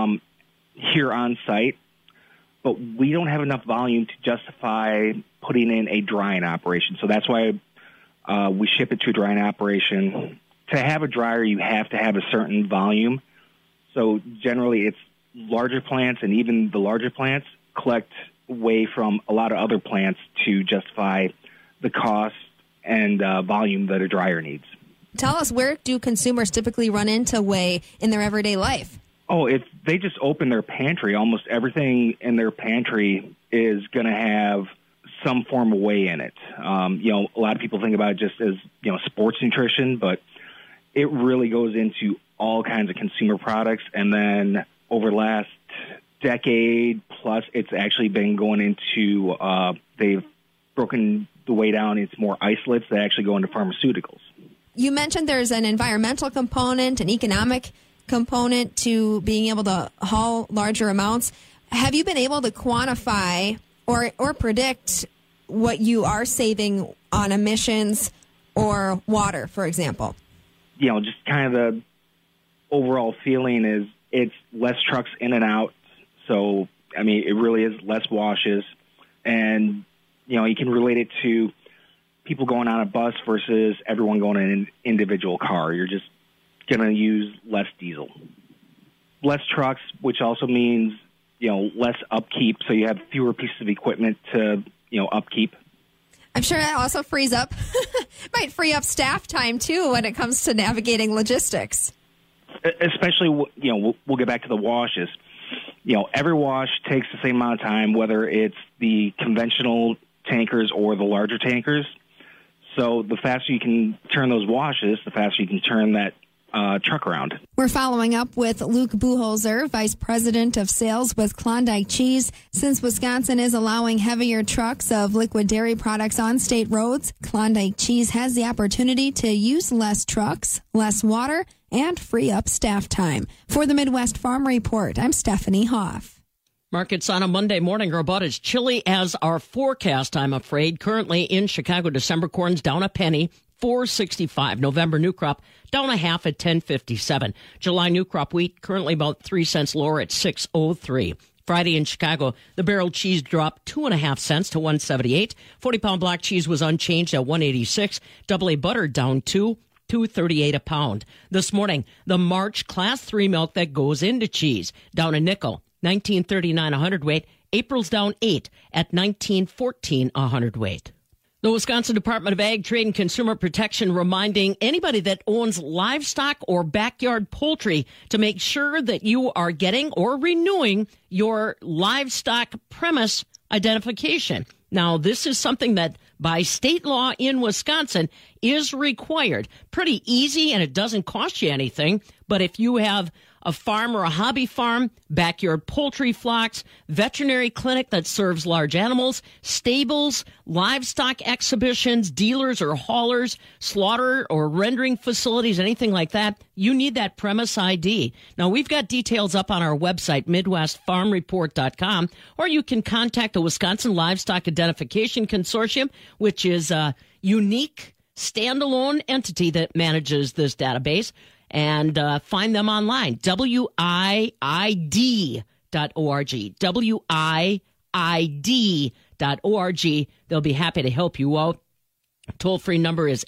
here on site, but we don't have enough volume to justify putting in a drying operation. So that's why we ship it to a drying operation. To have a dryer, you have to have a certain volume. So generally, it's larger plants, and even the larger plants collect whey from a lot of other plants to justify the cost and volume that a dryer needs.
Tell us, where do consumers typically run into whey in their everyday life?
Oh, if they just open their pantry, almost everything in their pantry is going to have some form of whey in it. A lot of people think about it just as, sports nutrition, but it really goes into all kinds of consumer products. And then over the last decade plus, it's actually been going into, they've broken the whey down into more isolates that actually go into pharmaceuticals.
You mentioned there's an environmental component, an economic component to being able to haul larger amounts. Have you been able to quantify or predict what you are saving on emissions or water, for example?
Just kind of the overall feeling is it's less trucks in and out. So, it really is less washes. And, you can relate it to people going on a bus versus everyone going in an individual car. You're just going to use less diesel. Less trucks, which also means, less upkeep. So you have fewer pieces of equipment to, upkeep.
I'm sure that also might free up staff time, too, when it comes to navigating logistics.
Especially, we'll get back to the washes. Every wash takes the same amount of time, whether it's the conventional tankers or the larger tankers. So the faster you can turn those washes, the faster you can turn that truck around.
We're following up with Luke Buchholzer, Vice President of Sales with Klondike Cheese. Since Wisconsin is allowing heavier trucks of liquid dairy products on state roads, Klondike Cheese has the opportunity to use less trucks, less water, and free up staff time. For the Midwest Farm Report, I'm Stephanie Hoff.
Markets on a Monday morning are about as chilly as our forecast, I'm afraid. Currently in Chicago, December corn's down a penny, $4.65. November new crop down a half at $10.57. July new crop wheat currently about 3 cents lower at $6.03. Friday in Chicago, the barrel cheese dropped 2.5 cents to $1.78. 40-pound block cheese was unchanged at $1.86. Double A butter down $2.38 a pound. This morning, the March Class 3 milk that goes into cheese down a nickel, $19.39 a hundredweight. April's down 8 at $19.14 a hundredweight. The Wisconsin Department of Ag, Trade, and Consumer Protection reminding anybody that owns livestock or backyard poultry to make sure that you are getting or renewing your livestock premise identification. Now, this is something that by state law in Wisconsin is required. Pretty easy, and it doesn't cost you anything. But if you have a farm or a hobby farm, backyard poultry flocks, veterinary clinic that serves large animals, stables, livestock exhibitions, dealers or haulers, slaughter or rendering facilities, anything like that, you need that premise ID. Now, we've got details up on our website, MidwestFarmReport.com, or you can contact the Wisconsin Livestock Identification Consortium, which is a unique standalone entity that manages this database. And find them online, WIID.org, WIID.org. They'll be happy to help you out. Toll-free number is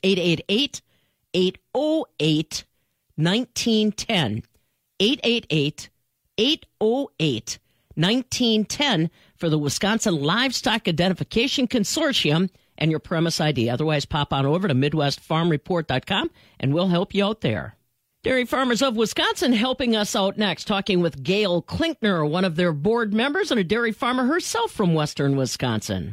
888-808-1910, 888-808-1910. 1910 for the Wisconsin Livestock Identification Consortium and your premise ID. Otherwise, pop on over to MidwestFarmReport.com and we'll help you out there. Dairy Farmers of Wisconsin helping us out next, talking with Gail Klinkner, one of their board members and a dairy farmer herself from western Wisconsin.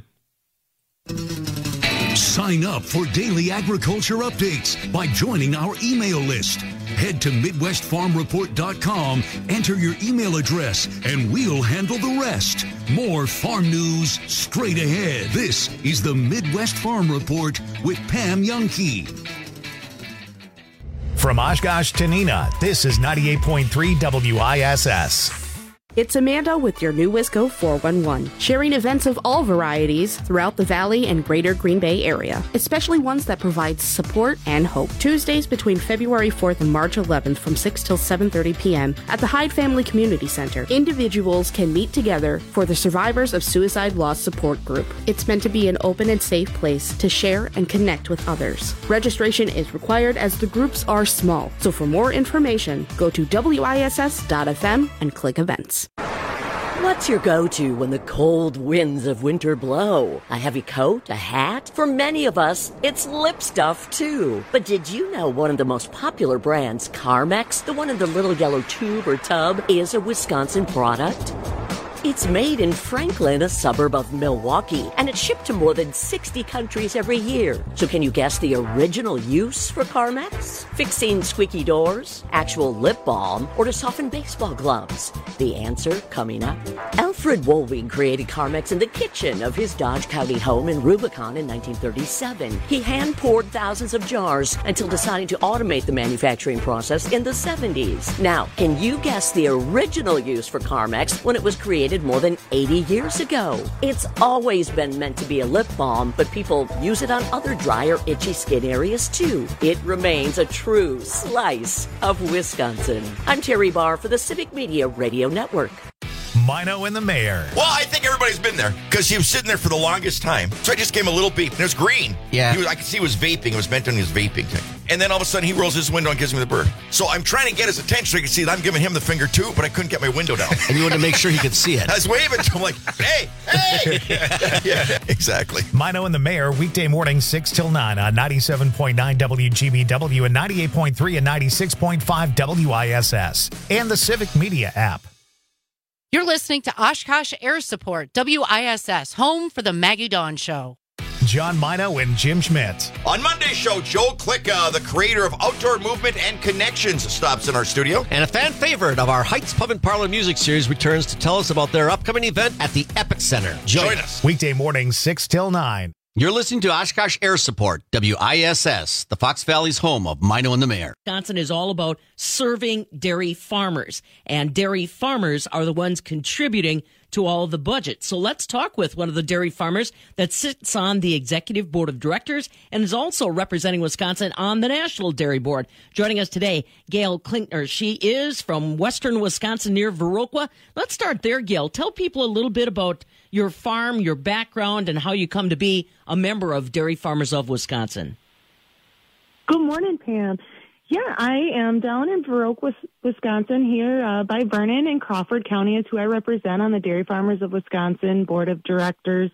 Sign up for daily agriculture updates by joining our email list. Head to MidwestFarmReport.com, enter your email address, and we'll handle the rest. More farm news straight ahead. This is the Midwest Farm Report with Pam Youngkey.
From Oshkosh to Neenah, this is 98.3 WISS.
It's Amanda with your new Wisco 411, sharing events of all varieties throughout the Valley and greater Green Bay area, especially ones that provide support and hope. Tuesdays between February 4th and March 11th from 6 till 7:30 p.m. at the Hyde Family Community Center. Individuals can meet together for the Survivors of Suicide Loss Support Group. It's meant to be an open and safe place to share and connect with others. Registration is required as the groups are small, so for more information, go to WISS.FM and click events.
What's your go-to when the cold winds of winter blow? A heavy coat? A hat? For many of us, it's lip stuff too. But did you know one of the most popular brands, Carmex, the one in the little yellow tube or tub, is a Wisconsin product? It's made in Franklin, a suburb of Milwaukee, and it's shipped to more than 60 countries every year. So can you guess the original use for Carmex? Fixing squeaky doors, actual lip balm, or to soften baseball gloves? The answer coming up. Alfred Wohlwing created Carmex in the kitchen of his Dodge County home in Rubicon in 1937. He hand-poured thousands of jars until deciding to automate the manufacturing process in the 70s. Now, can you guess the original use for Carmex when it was created more than 80 years ago? It's always been meant to be a lip balm, but people use it on other dry or itchy skin areas too. It remains a true slice of Wisconsin. I'm Terry Barr for the Civic Media Radio Network.
Mino and the Mayor.
Well, I think everybody's been there because he was sitting there for the longest time. So I just gave him a little beep, and it was green.
Yeah.
I could see he was vaping. It was meant on his vaping thing. And then all of a sudden, he rolls his window and gives me the bird. So I'm trying to get his attention so he can see that I'm giving him the finger too, but I couldn't get my window down.
And you wanted to make sure he could see it.
I was waving to him like, hey. Yeah, exactly.
Mino and the Mayor, weekday morning 6 till 9 on 97.9 WGBW and 98.3 and 96.5 WISS. And the Civic Media app.
You're listening to Oshkosh Air Support, WISS, home for the Maggie Dawn Show.
John Mino and Jim Schmidt.
On Monday's show, Joe Klicka, the creator of Outdoor Movement and Connections, stops in our studio.
And a fan favorite of our Heights Pub and Parlor Music Series returns to tell us about their upcoming event at the Epic Center.
Join us.
Weekday morning 6 till 9.
You're listening to Oshkosh Air Support, WISS, the Fox Valley's home of Mino and the Mayor.
Wisconsin is all about serving dairy farmers, and dairy farmers are the ones contributing to all of the budget. So let's talk with one of the dairy farmers that sits on the executive board of directors and is also representing Wisconsin on the National Dairy Board. Joining us today, Gail Klinkner. She is from western Wisconsin near Viroqua. Let's start there, Gail. Tell people a little bit about your farm, your background, and how you come to be a member of Dairy Farmers of Wisconsin.
Good morning, Pam. Yeah, I am down in Viroqua, Wisconsin here by Vernon and Crawford County is who I represent on the Dairy Farmers of Wisconsin Board of Directors.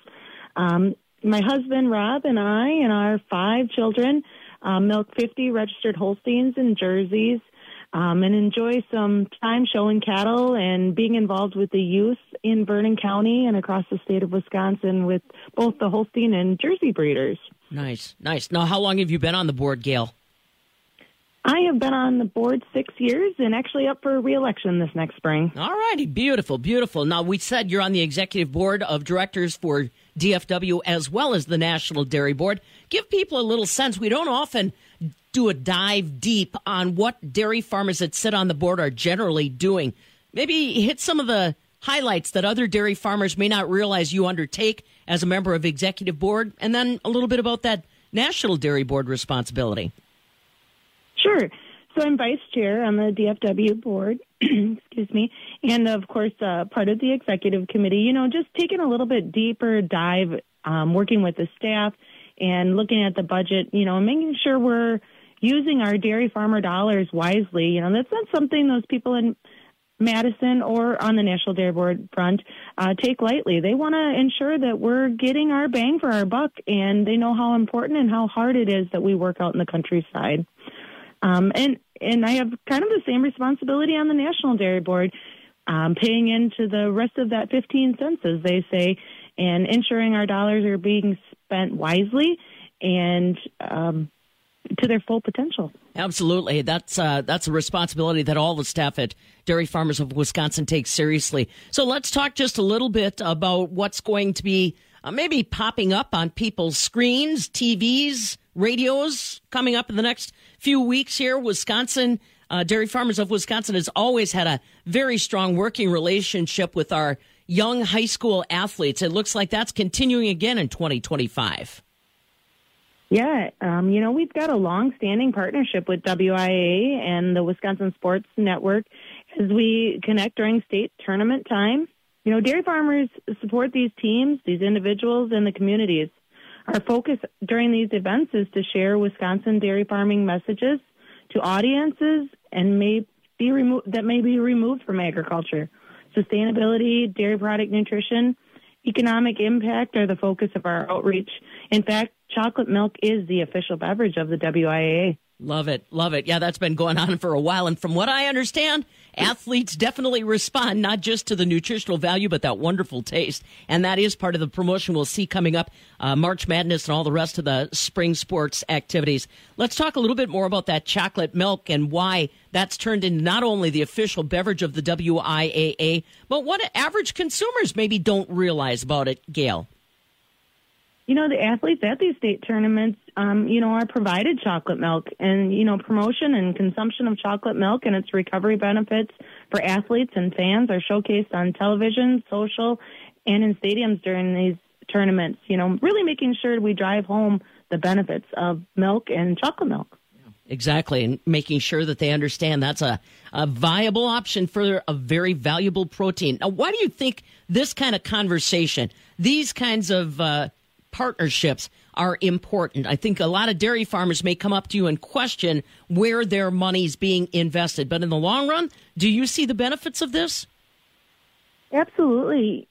My husband, Rob, and I and our 5 children milk 50 registered Holsteins and Jerseys and enjoy some time showing cattle and being involved with the youth in Vernon County and across the state of Wisconsin with both the Holstein and Jersey breeders.
Nice, nice. Now, how long have you been on the board, Gail?
I have been on the board 6 years and actually up for re-election this next spring.
All righty. Beautiful, beautiful. Now, we said you're on the executive board of directors for DFW as well as the National Dairy Board. Give people a little sense. We don't often do a dive deep on what dairy farmers that sit on the board are generally doing. Maybe hit some of the highlights that other dairy farmers may not realize you undertake as a member of executive board, and then a little bit about that National Dairy Board responsibility.
Sure. So I'm vice chair on the DFW board, excuse me, and of course part of the executive committee, you know, just taking a little bit deeper dive, working with the staff and looking at the budget, you know, making sure we're using our dairy farmer dollars wisely. You know, that's not something those people in Madison or on the National Dairy Board front take lightly. They want to ensure that we're getting our bang for our buck, and they know how important and how hard it is that we work out in the countryside. And I have kind of the same responsibility on the National Dairy Board, paying into the rest of that 15 cents, as they say, and ensuring our dollars are being spent wisely and to their full potential.
Absolutely. That's a responsibility that all the staff at Dairy Farmers of Wisconsin takes seriously. So let's talk just a little bit about what's going to be maybe popping up on people's screens, TVs, radios coming up in the next few weeks here. Wisconsin, Dairy Farmers of Wisconsin has always had a very strong working relationship with our young high school athletes. It looks like that's continuing again in 2025.
Yeah, we've got a long-standing partnership with WIAA and the Wisconsin Sports Network as we connect during state tournament time. Dairy farmers support these teams, these individuals, and the communities. Our focus during these events is to share Wisconsin dairy farming messages to audiences and may be removed from agriculture. Sustainability, dairy product nutrition, economic impact are the focus of our outreach. In fact, chocolate milk is the official beverage of the WIAA.
Love it. Love it. Yeah, that's been going on for a while. And from what I understand, athletes definitely respond not just to the nutritional value, but that wonderful taste. And that is part of the promotion we'll see coming up, March Madness and all the rest of the spring sports activities. Let's talk a little bit more about that chocolate milk and why that's turned into not only the official beverage of the WIAA, but what average consumers maybe don't realize about it, Gail.
The athletes at these state tournaments, are provided chocolate milk, and, promotion and consumption of chocolate milk and its recovery benefits for athletes and fans are showcased on television, social, and in stadiums during these tournaments, really making sure we drive home the benefits of milk and chocolate milk.
Exactly, and making sure that they understand that's a viable option for a very valuable protein. Now, why do you think this kind of conversation, these kinds of partnerships are important? I think a lot of dairy farmers may come up to you and question where their money's being invested. But in the long run, do you see the benefits of this?
Absolutely.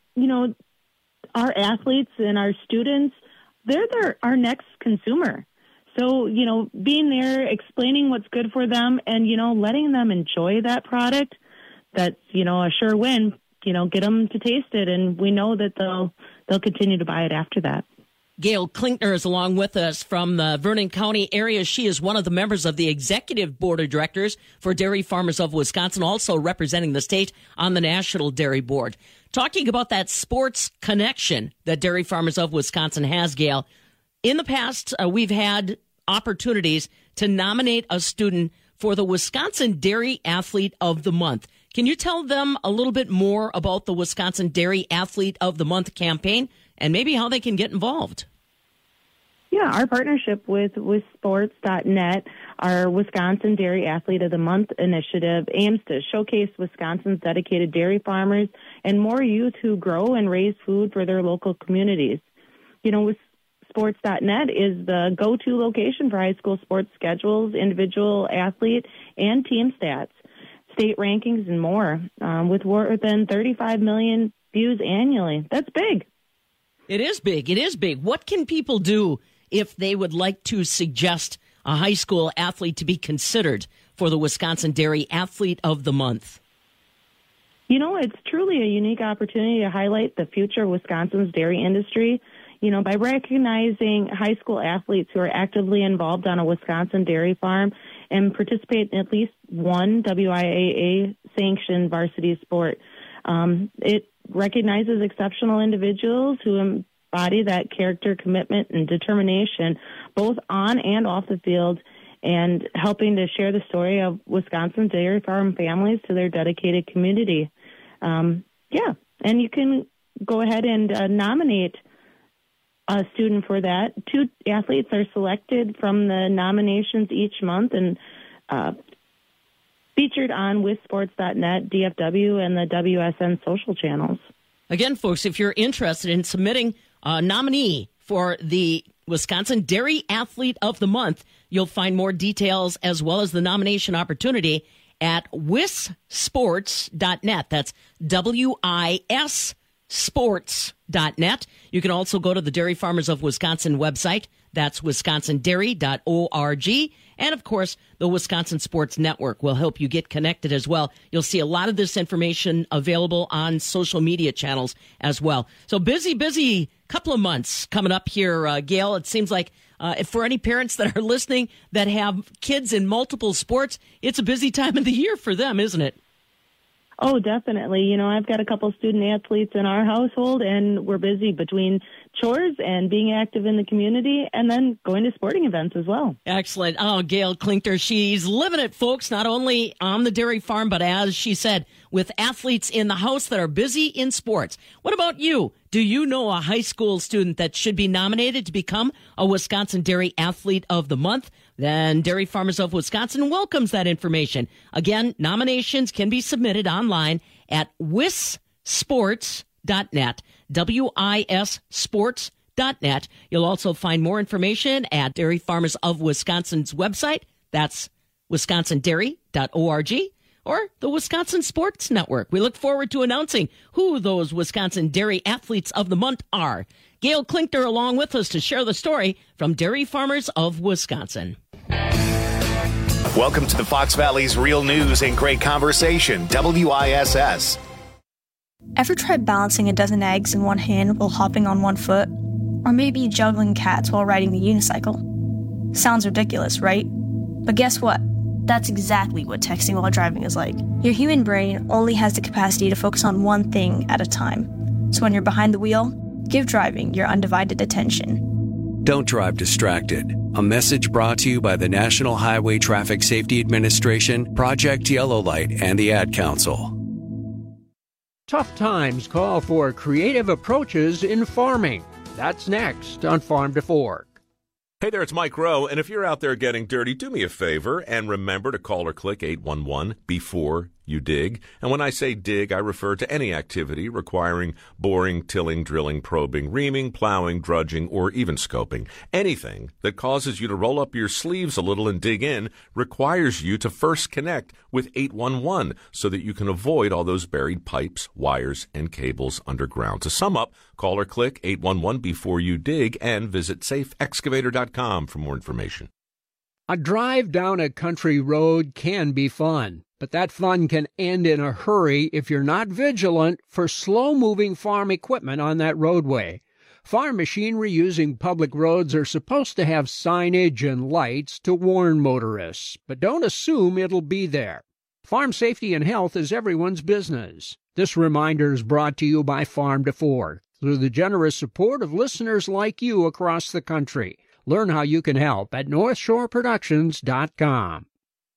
Our athletes and our students, they're our next consumer. So, being there, explaining what's good for them and, letting them enjoy that product, that's, a sure win. Get them to taste it, and we know that they'll continue to buy it after that.
Gail Klinkner is along with us from the Vernon County area. She is one of the members of the Executive Board of Directors for Dairy Farmers of Wisconsin, also representing the state on the National Dairy Board. Talking about that sports connection that Dairy Farmers of Wisconsin has, Gail, in the past, we've had opportunities to nominate a student for the Wisconsin Dairy Athlete of the Month. Can you tell them a little bit more about the Wisconsin Dairy Athlete of the Month campaign and maybe how they can get involved?
Yeah, our partnership with sports.net, our Wisconsin Dairy Athlete of the Month initiative, aims to showcase Wisconsin's dedicated dairy farmers and more youth who grow and raise food for their local communities. Sports.net is the go-to location for high school sports schedules, individual athlete, and team stats, state rankings, and more, with more than 35 million views annually. That's big.
It is big. It is big. What can people do if they would like to suggest a high school athlete to be considered for the Wisconsin Dairy Athlete of the Month?
It's truly a unique opportunity to highlight the future of Wisconsin's dairy industry, by recognizing high school athletes who are actively involved on a Wisconsin dairy farm and participate in at least one WIAA-sanctioned varsity sport. It recognizes exceptional individuals who embody that character, commitment, and determination, both on and off the field, and helping to share the story of Wisconsin dairy farm families to their dedicated community. And you can go ahead and nominate a student for that. 2 athletes are selected from the nominations each month and featured on WisSports.net, DFW, and the WSN social channels.
Again, folks, if you're interested in submitting a nominee for the Wisconsin Dairy Athlete of the Month, you'll find more details as well as the nomination opportunity at wisports.net. That's WIS sports.net. You can also go to the Dairy Farmers of Wisconsin website. That's wisconsindairy.org. And, of course, the Wisconsin Sports Network will help you get connected as well. You'll see a lot of this information available on social media channels as well. So busy couple of months coming up here, Gail. It seems like for any parents that are listening that have kids in multiple sports, it's a busy time of the year for them, isn't it?
Oh, definitely. You know, I've got a couple student athletes in our household, and we're busy between chores and being active in the community and then going to sporting events as well.
Excellent. Oh, Gail Klinkter, she's living it, folks, not only on the dairy farm, but as she said, with athletes in the house that are busy in sports. What about you? Do you know a high school student that should be nominated to become a Wisconsin Dairy Athlete of the Month? Then Dairy Farmers of Wisconsin welcomes that information. Again, nominations can be submitted online at wisports.net, WIS sports.net. You'll also find more information at Dairy Farmers of Wisconsin's website. That's wisconsindairy.org. or the Wisconsin Sports Network. We look forward to announcing who those Wisconsin Dairy Athletes of the Month are. Gail Klinkter along with us to share the story from Dairy Farmers of Wisconsin.
Welcome to the Fox Valley's Real News and Great Conversation, WISS.
Ever tried balancing a dozen eggs in one hand while hopping on one foot? Or maybe juggling cats while riding the unicycle? Sounds ridiculous, right? But guess what? That's exactly what texting while driving is like. Your human brain only has the capacity to focus on one thing at a time. So when you're behind the wheel, give driving your undivided attention.
Don't drive distracted. A message brought to you by the National Highway Traffic Safety Administration, Project Yellow Light, and the Ad Council.
Tough times call for creative approaches in farming. That's next on Farm to Fork.
Hey there, it's Mike Rowe, and if you're out there getting dirty, do me a favor and remember to call or click 811 before you dig. And when I say dig, I refer to any activity requiring boring, tilling, drilling, probing, reaming, plowing, drudging, or even scoping. Anything that causes you to roll up your sleeves a little and dig in requires you to first connect with 811 so that you can avoid all those buried pipes, wires, and cables underground. To sum up, call or click 811 before you dig and visit safeexcavator.com for more information.
A drive down a country road can be fun, but that fun can end in a hurry if you're not vigilant for slow-moving farm equipment on that roadway. Farm machinery using public roads are supposed to have signage and lights to warn motorists, but don't assume it'll be there. Farm safety and health is everyone's business. This reminder is brought to you by Farm to Fork through the generous support of listeners like you across the country. Learn how you can help at NorthshoreProductions.com.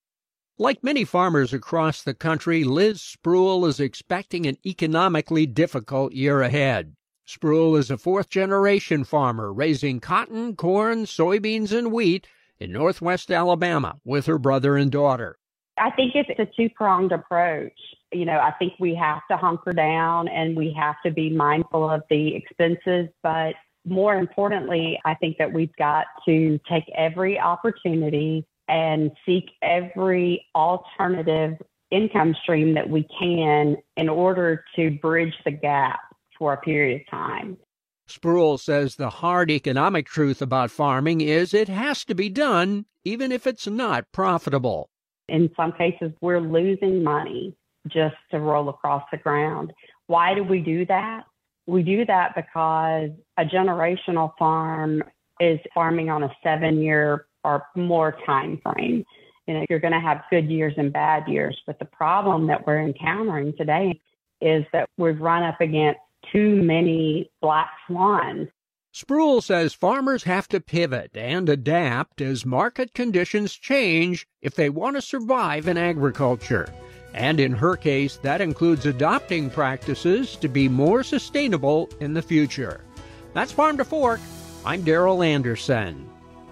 Like many farmers across the country, Liz Spruill is expecting an economically difficult year ahead. Spruill is a fourth-generation farmer raising cotton, corn, soybeans, and wheat in northwest Alabama with her brother and daughter.
I think it's a two-pronged approach. You know, I think we have to hunker down and we have to be mindful of the expenses, but more importantly, I think that we've got to take every opportunity and seek every alternative income stream that we can in order to bridge the gap for a period of time.
Spruill says the hard economic truth about farming is it has to be done, even if it's not profitable.
In some cases, we're losing money just to roll across the ground. Why do we do that? We do that because a generational farm is farming on a 7-year or more time frame. You know, you're going to have good years and bad years, but the problem that we're encountering today is that we've run up against too many black swans.
Spruill says farmers have to pivot and adapt as market conditions change if they want to survive in agriculture. And in her case, that includes adopting practices to be more sustainable in the future. That's Farm to Fork. I'm Darrell Anderson.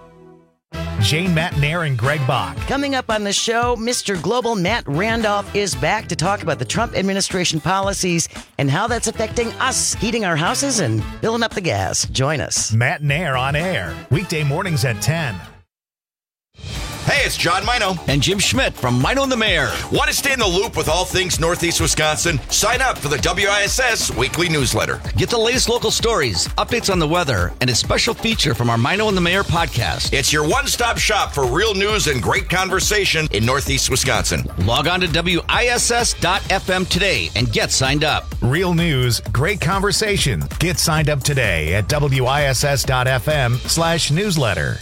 Jane Matnair and Greg Bach.
Coming up on the show, Mr. Global Matt Randolph is back to talk about the Trump administration policies and how that's affecting us, heating our houses and filling up the gas. Join us.
Matnair on air, weekday mornings at 10.
Hey, it's John Mino.
And Jim Schmidt from Mino and the Mayor.
Want to stay in the loop with all things Northeast Wisconsin? Sign up for the WISS weekly newsletter.
Get the latest local stories, updates on the weather, and a special feature from our Mino and the Mayor podcast.
It's your one-stop shop for real news and great conversation in Northeast Wisconsin.
Log on to WISS.FM today and get signed up.
Real news, great conversation. Get signed up today at WISS.FM/newsletter.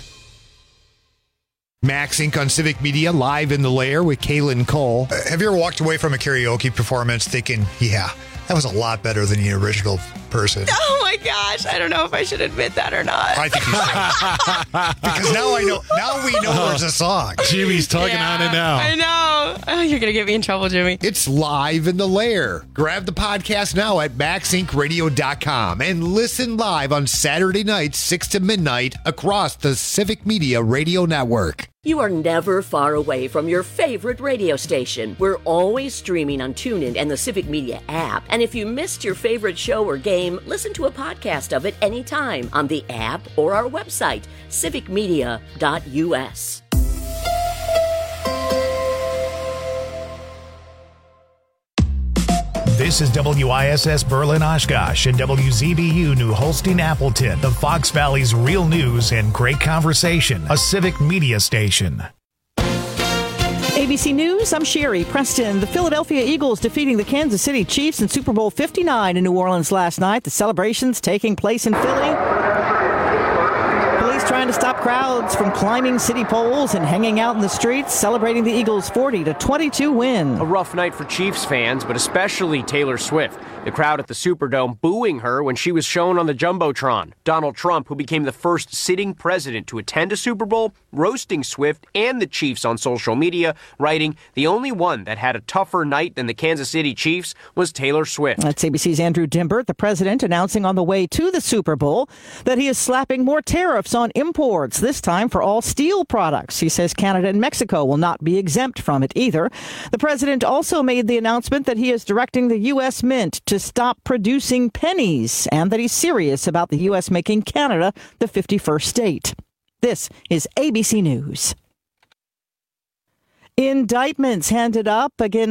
Max Inc. on Civic Media, live in the lair with Kaylin Cole.
Have you ever walked away from a karaoke performance thinking, yeah, that was a lot better than the original person?
Oh my gosh, I don't know if I should admit that or not.
I think you should. Because now we know there's a song.
Jimmy's talking on it now.
I know. Oh, you're going to get me in trouble, Jimmy.
It's live in the lair. Grab the podcast now at maxincradio.com and listen live on Saturday nights, 6 to midnight, across the Civic Media Radio Network.
You are never far away from your favorite radio station. We're always streaming on TuneIn and the Civic Media app. And if you missed your favorite show or game, listen to a podcast of it anytime on the app or our website, civicmedia.us.
This is WISS Berlin Oshkosh and WZBU New Holstein Appleton, the Fox Valley's real news and great conversation, a Civic Media station.
ABC News, I'm Sherry Preston. The Philadelphia Eagles defeating the Kansas City Chiefs in Super Bowl 59 in New Orleans last night. The celebrations taking place in Philly. Police trying to stop crowds from climbing city poles and hanging out in the streets, celebrating the Eagles' 40-22 win.
A rough night for Chiefs fans, but especially Taylor Swift. The crowd at the Superdome booing her when she was shown on the Jumbotron. Donald Trump, who became the first sitting president to attend a Super Bowl, roasting Swift and the Chiefs on social media, writing, "The only one that had a tougher night than the Kansas City Chiefs was Taylor Swift."
That's ABC's Andrew Dimbert, the president, announcing on the way to the Super Bowl that he is slapping more tariffs on imports, this time for all steel products. He says Canada and Mexico will not be exempt from it either. The president also made the announcement that he is directing the U.S. Mint to stop producing pennies and that he's serious about the U.S. making Canada the 51st state. This is ABC News. Indictments handed up against